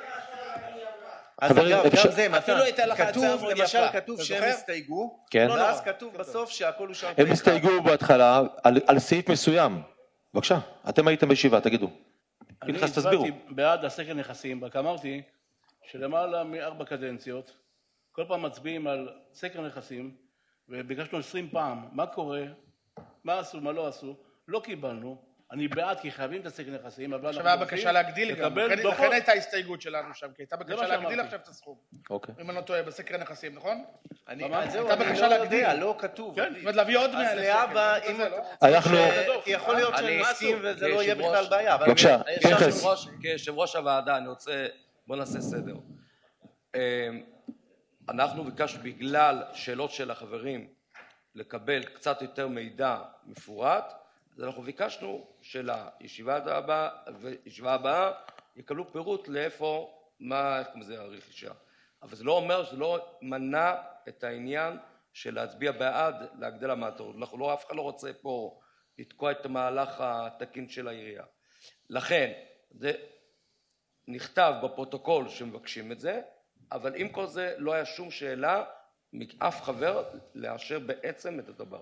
אז חברים, אגב, אפשר- גם זה, אפילו הייתה לך הצעה כתוב, מאוד למשל, יפה. כתוב אתה שהם זוכר? הסתייגו, כן. ואז כתוב בסוף שהכל אושר פה הם אחד. הסתייגו בהתחלה על, על סעיף מסוים. בבקשה, אתם הייתם בישיבה, תגידו. אני פנחס, תסבירו. הצבעתי בעד הסקר נכסים, רק אמרתי שלמעלה מארבע קדנציות, כל פעם מצביעים על סקר נכסים, וביקשנו עשרים פעם, מה קורה, מה עשו, מה לא עשו, לא קיבלנו, אני בעד כי חייבים את הסקר נכסים, אבל עכשיו היה בקשה להגדיל גם, לקבל לכן- דוחות. לכן הייתה הסתייגות שלנו שם, כי הייתה מה בקשה להגדיל שאמרתי. עכשיו את הסכום. אוקיי. אם אני לא טועה, בסקר הנכסים, נכון? אני, ממש. אז זהו, הייתה אני בקשה לא להגדיל. יודע, לא כתוב. כן, זאת אומרת להביא עוד מאה אז אלף להבא, שקל. אם זה לא? אנחנו... כי יכול להיות אני- שאני מסכים וזה לא יהיה כיושב-ראש- בכלל בעיה. אבל בבקשה, אני- פנחס. כיושב-ראש- כיושב ראש הוועדה אני רוצה, בוא נעשה סדר. אנחנו ביקשנו בגלל שאלות של החברים לקבל קצת יותר מידע מפורט, אז אנחנו ביקשנו שלישיבה הבאה וישיבה הבאה יקבלו פירוט לאיפה, מה, איך קוראים לזה הרכישה. אבל זה לא אומר, זה לא מנע את העניין של להצביע בעד להגדל המטרות. אנחנו לא, אף אחד לא רוצה פה לתקוע את המהלך התקין של העירייה. לכן, זה נכתב בפרוטוקול שמבקשים את זה, אבל עם כל זה לא היה שום שאלה מאף חבר לאשר בעצם את הדבר.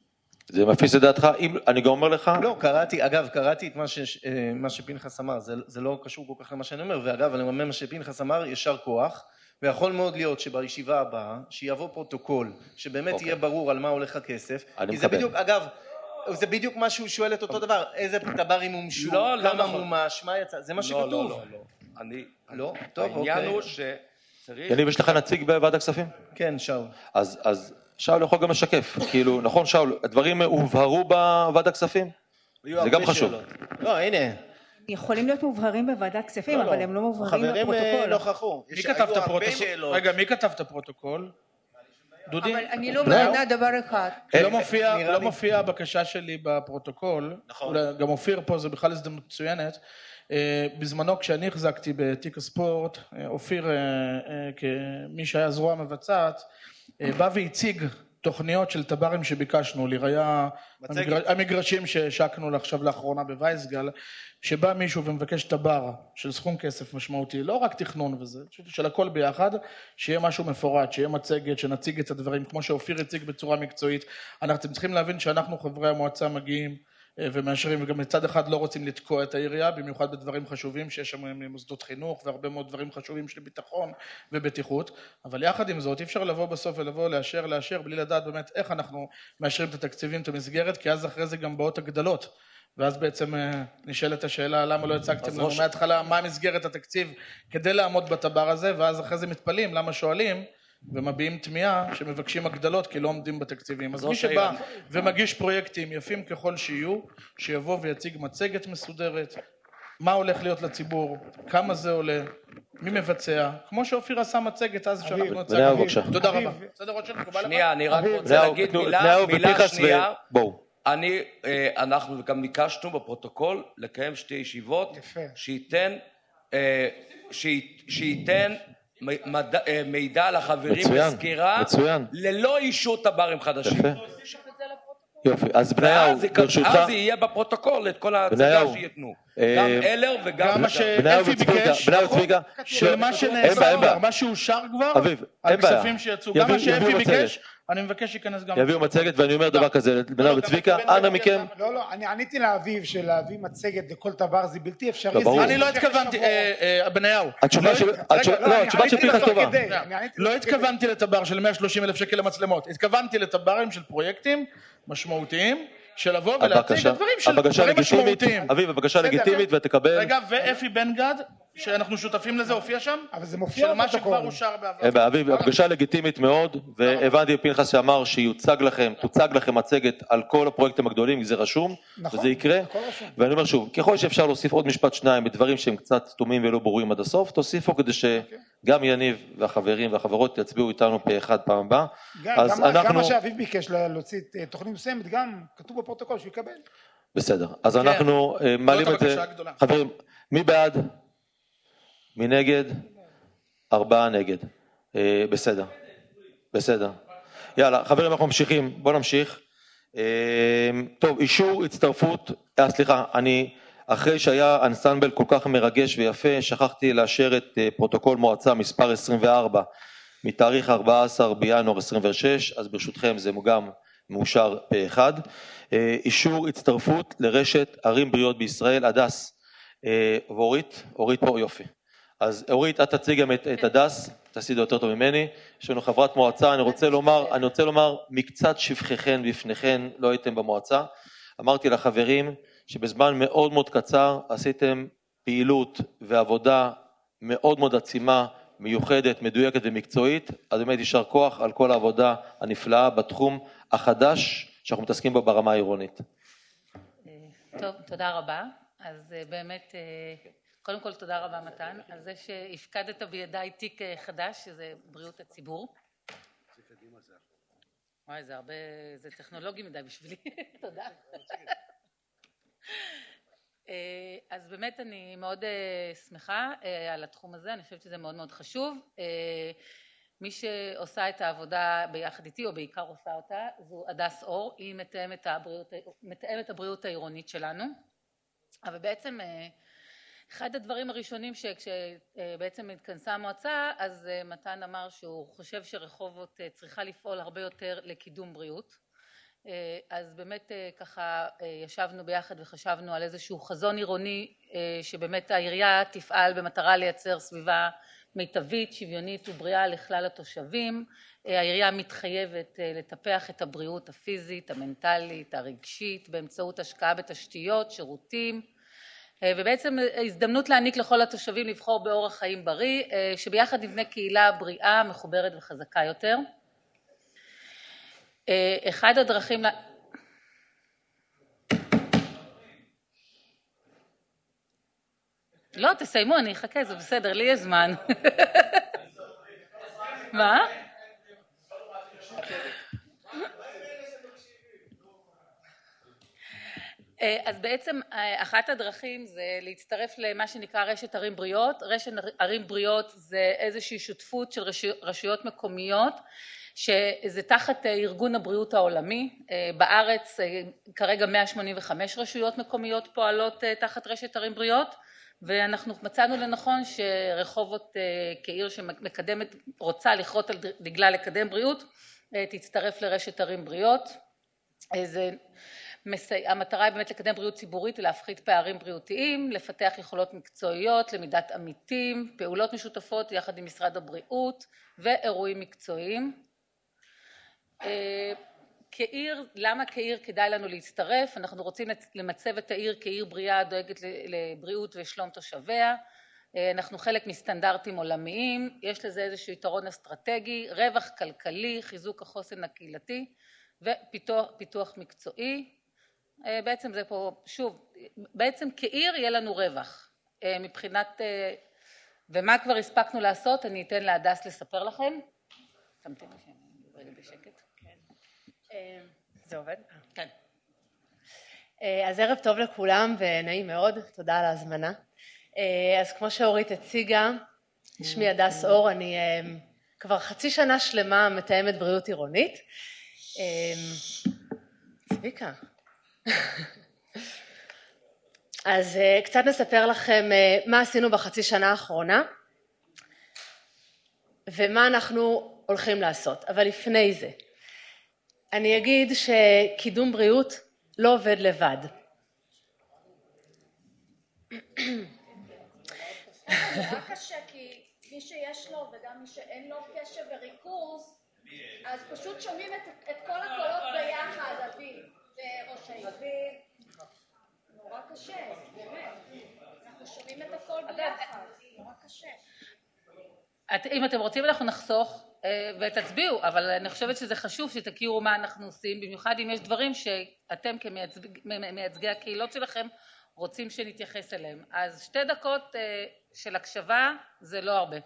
זה מפיס לדעתך, אם, אני גם אומר לך... לא, קראתי, אגב, קראתי את מה, ש, מה שפנחס אמר, זה, זה לא קשור כל כך למה שאני אומר, ואגב, אני אומר מה שפנחס אמר, ישר כוח, ויכול מאוד להיות שבישיבה הבאה, שיבוא פרוטוקול, שבאמת אוקיי. יהיה ברור על מה הולך הכסף, אני כי זה מקבל. בדיוק, אגב, זה בדיוק מה שהוא שואל את אותו דבר, איזה טברים מומשו, לא, לא כמה נכון. מומש, מה יצא, זה מה לא, שכתוב. לא, לא, לא. אני, לא? טוב, העניין אוקיי. הוא שצריך... יניב, יש לך נציג בוועדת הכספים? כן, שאול. אז, אז שאול יכול גם לשקף, כאילו, נכון שאול, הדברים הובהרו בוועדת הכספים? זה גם חשוב. לא, הנה. יכולים להיות מובהרים בוועדת כספים, לא, לא. אבל הם לא מובהרים החברים, לפרוטוקול. אה, נוכחו. מי יש- כתב היו את הרבה הפרוטוקול? שאלות. רגע, מי כתב את הפרוטוקול? דודי? אבל אני לא לא. מבינה דבר אחד. כי לא מופיע, נראה לא לי- מופיע הבקשה שלי בפרוטוקול, נכון. אולי גם אופיר פה, זה בכלל הזדמנות מצוינת. אה, בזמנו כשאני החזקתי בתיק הספורט, אה, אופיר, אה, אה, כמי שהיה זרוע מבצעת, אה, בא והציג תוכניות של טברים שביקשנו, לראיה המגר... המגרשים שהשקנו עכשיו לאחרונה בווייסגל, שבא מישהו ומבקש טבר של סכום כסף משמעותי, לא רק תכנון וזה, של הכל ביחד, שיהיה משהו מפורט, שיהיה מצגת, שנציג את הדברים, כמו שאופיר הציג בצורה מקצועית. אנחנו צריכים להבין שאנחנו חברי המועצה מגיעים ומאשרים, וגם מצד אחד לא רוצים לתקוע את העירייה, במיוחד בדברים חשובים, שיש שם מוסדות חינוך והרבה מאוד דברים חשובים של ביטחון ובטיחות, אבל יחד עם זאת אי אפשר לבוא בסוף ולבוא לאשר, לאשר, בלי לדעת באמת איך אנחנו מאשרים את התקציבים, את המסגרת, כי אז אחרי זה גם באות הגדלות, ואז בעצם נשאלת השאלה למה לא הצגתם לנו ראש... מההתחלה מה מסגרת התקציב כדי לעמוד בטבר הזה, ואז אחרי זה מתפלים למה שואלים, ומביעים תמיהה שמבקשים הגדלות כי לא עומדים בתקציבים. אז מי שבא ומגיש פרויקטים יפים ככל שיהיו, שיבוא ויציג מצגת מסודרת, מה הולך להיות לציבור, כמה זה עולה, מי מבצע, כמו שאופיר עשה מצגת אז שאנחנו הצגנו. תודה רבה. בסדר עוד שאלה, מקובל לך? שנייה, אני רק רוצה להגיד מילה, מילה שנייה. אני, אנחנו גם ביקשנו בפרוטוקול לקיים שתי ישיבות, שייתן, שייתן מידע לחברים בסקירה, ללא אישור טברים חדשים. יופי, אז בניהו, ברשותך... אז יהיה בפרוטוקול את כל ההצגה שיתנו. גם אלר וגם... גם מה שאפי ביקש, שמה שנעשה, מה שאושר כבר, על כספים שיצאו, גם מה שאפי ביקש, אני מבקש שיכנס גם... יביאו מצגת, ואני אומר דבר כזה, בניהו וצביקה, אנא מכם... לא, לא, אני עניתי לאביב שלהביא מצגת לכל דבר זה בלתי אפשרי. אני לא התכוונתי, בניהו. התשובה של... לא, התשובה של פנחס טובה. לא התכוונתי לטבר של מאה ושלושים אלף שקל למצלמות, התכוונתי לטברים של פרויקטים משמעותיים, של לבוא ולהציג את הדברים של דברים משמעותיים. אביב, הבקשה לגיטימית ותקבל... רגע, ואפי בן גד שאנחנו שותפים לזה הופיע שם? אבל זה מופיע של מה בפרוטוקול. שכבר אושר בעבר. אביב, הפגשה לגיטימית מאוד, והבנתי פנחס שאמר שיוצג לכם, תוצג לכם מצגת על כל הפרויקטים הגדולים, זה רשום, וזה יקרה. ואני אומר שוב, ככל שאפשר להוסיף עוד משפט שניים בדברים שהם קצת סתומים ולא ברורים עד הסוף, תוסיפו כדי שגם יניב והחברים והחברות יצביעו איתנו פה אחד פעם הבאה. גם מה שאביב ביקש להוציא תוכנית מסוימת, גם כתוב בפרוטוקול שהוא יקבל. בסדר, אז אנחנו מעלים את זה. חברים, מי בעד? מי נגד? ארבעה נגד. אה, בסדר. בסדר. יאללה, חברים, אנחנו ממשיכים. בואו נמשיך. אה, טוב, אישור הצטרפות, אה, סליחה, אני, אחרי שהיה אנסמבל כל כך מרגש ויפה, שכחתי לאשר את אה, פרוטוקול מועצה מספר עשרים וארבע, מתאריך ארבעה עשר בינואר עשרים ושש, אז ברשותכם זה גם מאושר פה אחד. אה, אישור הצטרפות לרשת ערים בריאות בישראל, הדס אה, ואורית, אורית פה יופי. אז אורית, את תציג גם את, את הדס, תעשי יותר טוב ממני, יש לנו חברת מועצה, אני רוצה לומר, אני רוצה לומר, מקצת שבחכן בפניכן, לא הייתם במועצה, אמרתי לחברים שבזמן מאוד מאוד קצר עשיתם פעילות ועבודה מאוד מאוד עצימה, מיוחדת, מדויקת ומקצועית, אז באמת יישר כוח על כל העבודה הנפלאה בתחום החדש שאנחנו מתעסקים בו ברמה העירונית. טוב, תודה רבה, אז באמת קודם כל תודה רבה מתן, על זה שהפקדת בידיי תיק חדש, שזה בריאות הציבור. וואי, זה הרבה, זה טכנולוגי מדי בשבילי, תודה. אז באמת אני מאוד שמחה על התחום הזה, אני חושבת שזה מאוד מאוד חשוב. מי שעושה את העבודה ביחד איתי, או בעיקר עושה אותה, זו הדס אור, היא מתאמת הבריאות, מתאמת הבריאות העירונית שלנו, אבל בעצם אחד הדברים הראשונים שכשבעצם התכנסה המועצה, אז מתן אמר שהוא חושב שרחובות צריכה לפעול הרבה יותר לקידום בריאות. אז באמת ככה ישבנו ביחד וחשבנו על איזשהו חזון עירוני שבאמת העירייה תפעל במטרה לייצר סביבה מיטבית, שוויונית ובריאה לכלל התושבים. העירייה מתחייבת לטפח את הבריאות הפיזית, המנטלית, הרגשית, באמצעות השקעה בתשתיות, שירותים, ובעצם הזדמנות להעניק לכל התושבים לבחור באורח חיים בריא, שביחד נבנה קהילה בריאה, מחוברת וחזקה יותר. אחד הדרכים... לא, תסיימו, אני אחכה, זה בסדר, לי יש זמן. מה? אז בעצם אחת הדרכים זה להצטרף למה שנקרא רשת ערים בריאות. רשת ערים בריאות זה איזושהי שותפות של רשויות מקומיות, שזה תחת ארגון הבריאות העולמי. בארץ כרגע מאה שמונים וחמש רשויות מקומיות פועלות תחת רשת ערים בריאות, ואנחנו מצאנו לנכון שרחובות כעיר שמקדמת, רוצה לכרות על דגלה לקדם בריאות, תצטרף לרשת ערים בריאות. זה המטרה היא באמת לקדם בריאות ציבורית ולהפחית פערים בריאותיים, לפתח יכולות מקצועיות, למידת עמיתים, פעולות משותפות יחד עם משרד הבריאות ואירועים מקצועיים. כעיר, למה כעיר כדאי לנו להצטרף? אנחנו רוצים למצב את העיר כעיר בריאה דואגת לבריאות ושלום תושביה. אנחנו חלק מסטנדרטים עולמיים, יש לזה איזשהו יתרון אסטרטגי, רווח כלכלי, חיזוק החוסן הקהילתי ופיתוח פיתוח מקצועי. בעצם זה פה, שוב, בעצם כעיר יהיה לנו רווח. מבחינת, ומה כבר הספקנו לעשות, אני אתן להדס לספר לכם. תמתינו שאני רגע בשקט. זה עובד? כן. אז ערב טוב לכולם ונעים מאוד, תודה על ההזמנה. אז כמו שאורית הציגה, שמי הדס אור, אני כבר חצי שנה שלמה מתאמת בריאות עירונית. צביקה. אז קצת נספר לכם מה עשינו בחצי שנה האחרונה ומה אנחנו הולכים לעשות. אבל לפני זה, אני אגיד שקידום בריאות לא עובד לבד. זה נורא קשה, כי מי שיש לו וגם מי שאין לו קשב וריכוז, אז פשוט שומעים את, את כל הקולות ביחד, אביב וראש העיר. נורא קשה, באמת. אנחנו שומעים את הכל ביחד. את, אם אתם רוצים אנחנו נחסוך ותצביעו, אבל אני חושבת שזה חשוב שתכירו מה אנחנו עושים, במיוחד אם יש דברים שאתם כמייצגי הקהילות שלכם רוצים שנתייחס אליהם. אז שתי דקות של הקשבה זה לא הרבה.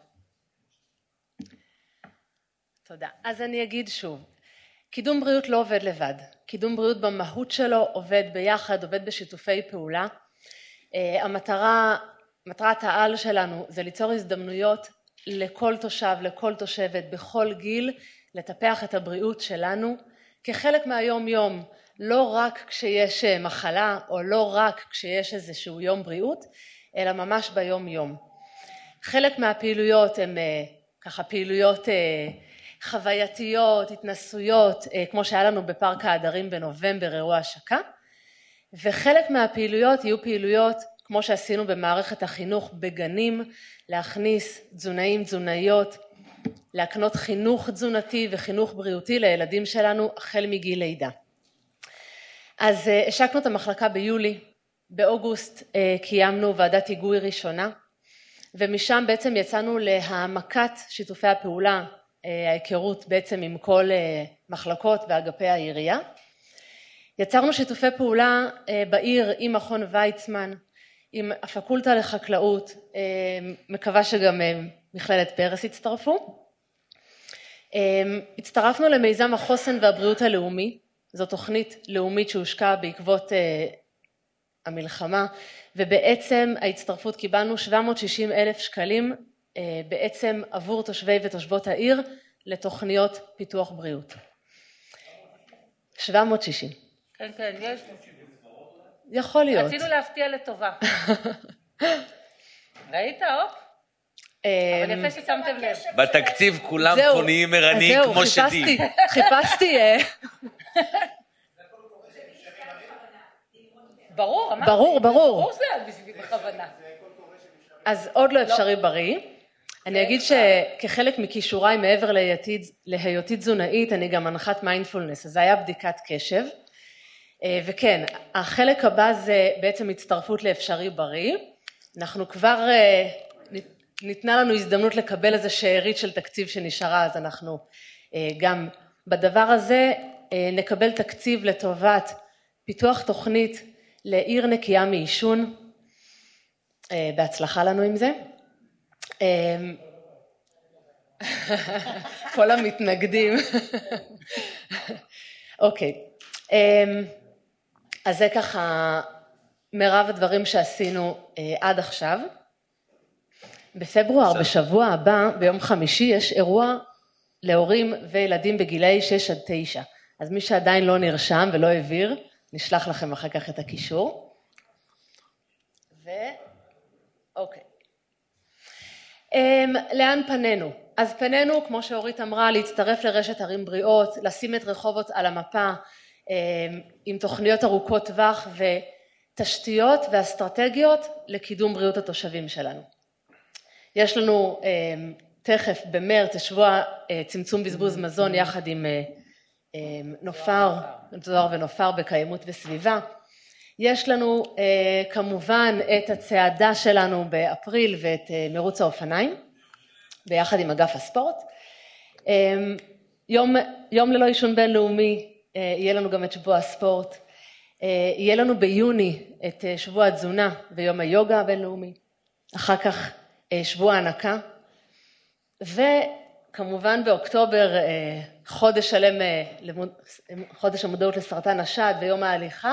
תודה. אז אני אגיד שוב, קידום בריאות לא עובד לבד. קידום בריאות במהות שלו עובד ביחד, עובד בשיתופי פעולה. המטרה, מטרת העל שלנו זה ליצור הזדמנויות לכל תושב, לכל תושבת, בכל גיל, לטפח את הבריאות שלנו כחלק מהיום יום, לא רק כשיש מחלה או לא רק כשיש איזשהו יום בריאות, אלא ממש ביום יום. חלק מהפעילויות הן ככה פעילויות חווייתיות, התנסויות, כמו שהיה לנו בפארק העדרים בנובמבר, אירוע השקה, וחלק מהפעילויות יהיו פעילויות כמו שעשינו במערכת החינוך בגנים, להכניס תזונאים, תזונאיות, להקנות חינוך תזונתי וחינוך בריאותי לילדים שלנו החל מגיל לידה. אז השקנו את המחלקה ביולי, באוגוסט קיימנו ועדת היגוי ראשונה, ומשם בעצם יצאנו להעמקת שיתופי הפעולה, ההיכרות בעצם עם כל מחלקות ואגפי העירייה. יצרנו שיתופי פעולה בעיר עם מכון ויצמן, עם הפקולטה לחקלאות, מקווה שגם מכללת פרס הצטרפו. הצטרפנו למיזם החוסן והבריאות הלאומי, זו תוכנית לאומית שהושקעה בעקבות המלחמה, ובעצם ההצטרפות קיבלנו שבע מאות ושישים אלף שקלים בעצם עבור תושבי ותושבות העיר לתוכניות פיתוח בריאות. שבע מאות ושישים. כן, כן, יש. יכול להיות. רצינו להפתיע לטובה. ראית, אופ? אבל יפה ששמתם לב. בתקציב כולם פה נהיים ערניים כמו שדים. חיפשתי. ברור, אמרתי. ברור, ברור. ברור זה בשביל בכוונה. אז עוד לא אפשרי בריא. אני אגיד שכחלק מכישוריי מעבר להיותי תזונאית, אני גם מנחת מיינדפולנס, אז זה היה בדיקת קשב. וכן, החלק הבא זה בעצם הצטרפות לאפשרי בריא. אנחנו כבר, ניתנה לנו הזדמנות לקבל איזה שארית של תקציב שנשארה, אז אנחנו גם בדבר הזה נקבל תקציב לטובת פיתוח תוכנית לעיר נקייה מעישון. בהצלחה לנו עם זה. כל המתנגדים. אוקיי. אז זה ככה מרב הדברים שעשינו עד עכשיו. בפברואר, בשבוע הבא, ביום חמישי, יש אירוע להורים וילדים בגילאי שש עד תשע. אז מי שעדיין לא נרשם ולא העביר, נשלח לכם אחר כך את הקישור. ו... אוקיי. לאן פנינו? אז פנינו, כמו שאורית אמרה, להצטרף לרשת ערים בריאות, לשים את רחובות על המפה, עם תוכניות ארוכות טווח ותשתיות ואסטרטגיות לקידום בריאות התושבים שלנו. יש לנו תכף במרץ שבוע צמצום בזבוז מזון יחד עם נופר, זוהר ונופר בקיימות וסביבה. יש לנו כמובן את הצעדה שלנו באפריל ואת מרוץ האופניים ביחד עם אגף הספורט. יום, יום ללא עישון בינלאומי, יהיה לנו גם את שבוע הספורט. יהיה לנו ביוני את שבוע התזונה ויום היוגה הבינלאומי. אחר כך שבוע ההנקה. וכמובן באוקטובר חודש שלם, חודש המודעות לסרטן השד ויום ההליכה.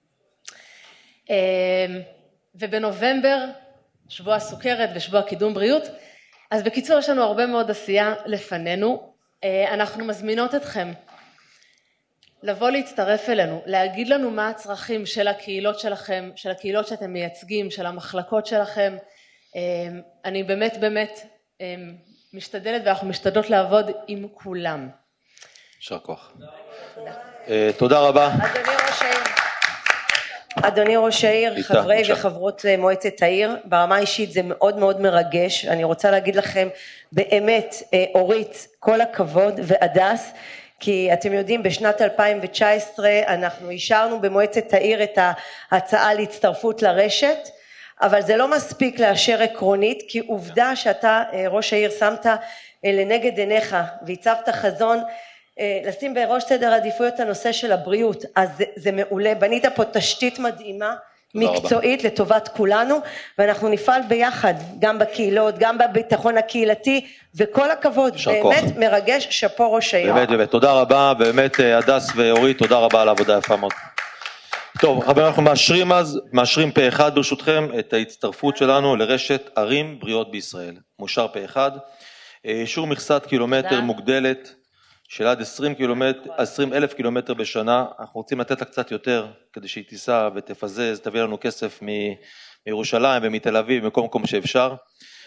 ובנובמבר שבוע הסוכרת ושבוע קידום בריאות. אז בקיצור יש לנו הרבה מאוד עשייה לפנינו. אנחנו מזמינות אתכם לבוא להצטרף אלינו, להגיד לנו מה הצרכים של הקהילות שלכם, של הקהילות שאתם מייצגים, של המחלקות שלכם. אני באמת באמת משתדלת ואנחנו משתדלות לעבוד עם כולם. יישר כוח. תודה רבה. אדוני ראש העיר. אדוני ראש העיר, חברי וחברות מועצת העיר, ברמה אישית זה מאוד מאוד מרגש. אני רוצה להגיד לכם באמת, אורית, כל הכבוד והדס, כי אתם יודעים בשנת אלפיים תשע עשרה אנחנו אישרנו במועצת העיר את ההצעה להצטרפות לרשת. אבל זה לא מספיק לאשר עקרונית, כי עובדה שאתה, ראש העיר, שמת לנגד עיניך והצבת חזון, לשים בראש סדר עדיפויות הנושא של הבריאות, אז זה, זה מעולה, בנית פה תשתית מדהימה, מקצועית רבה. לטובת כולנו, ואנחנו נפעל ביחד, גם בקהילות, גם בביטחון הקהילתי, וכל הכבוד, באמת כוח. מרגש, שפו ראש העיר. באמת, באמת, תודה רבה, באמת הדס ואורית, תודה רבה על העבודה יפה מאוד. טוב, אבל אנחנו מאשרים אז, מאשרים פה אחד ברשותכם, את ההצטרפות שלנו לרשת ערים בריאות בישראל. מאושר פה אחד, אישור מכסת קילומטר מוגדלת, של עד עשרים קילומטר, עשרים אלף קילומטר בשנה, אנחנו רוצים לתת לה קצת יותר, כדי שהיא תיסע ותפזז, תביא לנו כסף מ- מירושלים ומתל אביב, מכל מקום שאפשר.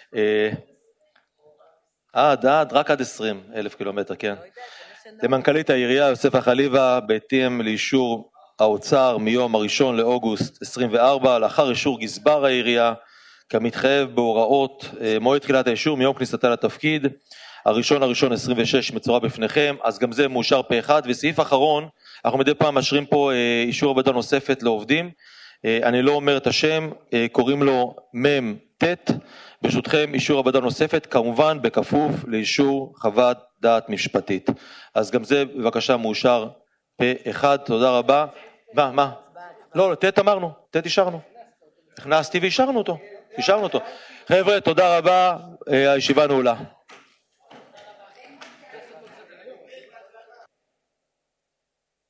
עד, עד, רק עד עשרים אלף קילומטר, כן. למנכ"לית העירייה, יוסף חליבה, בהתאם לאישור האוצר מיום הראשון לאוגוסט עשרים וארבע, לאחר אישור גזבר העירייה, כמתחייב בהוראות מועד תחילת האישור מיום כניסתה לתפקיד, הראשון הראשון עשרים ושש מצורף בפניכם, אז גם זה מאושר פה אחד. וסעיף אחרון, אנחנו מדי פעם מאשרים פה אישור עבודה נוספת לעובדים, אני לא אומר את השם, קוראים לו מם טט, ברשותכם אישור עבודה נוספת, כמובן בכפוף לאישור חוות דעת משפטית. אז גם זה בבקשה מאושר פה אחד, תודה רבה. מה, מה? לא, טט אמרנו, טט אישרנו. הכנסתי ואישרנו אותו, אישרנו אותו. חבר'ה, תודה רבה, הישיבה נעולה.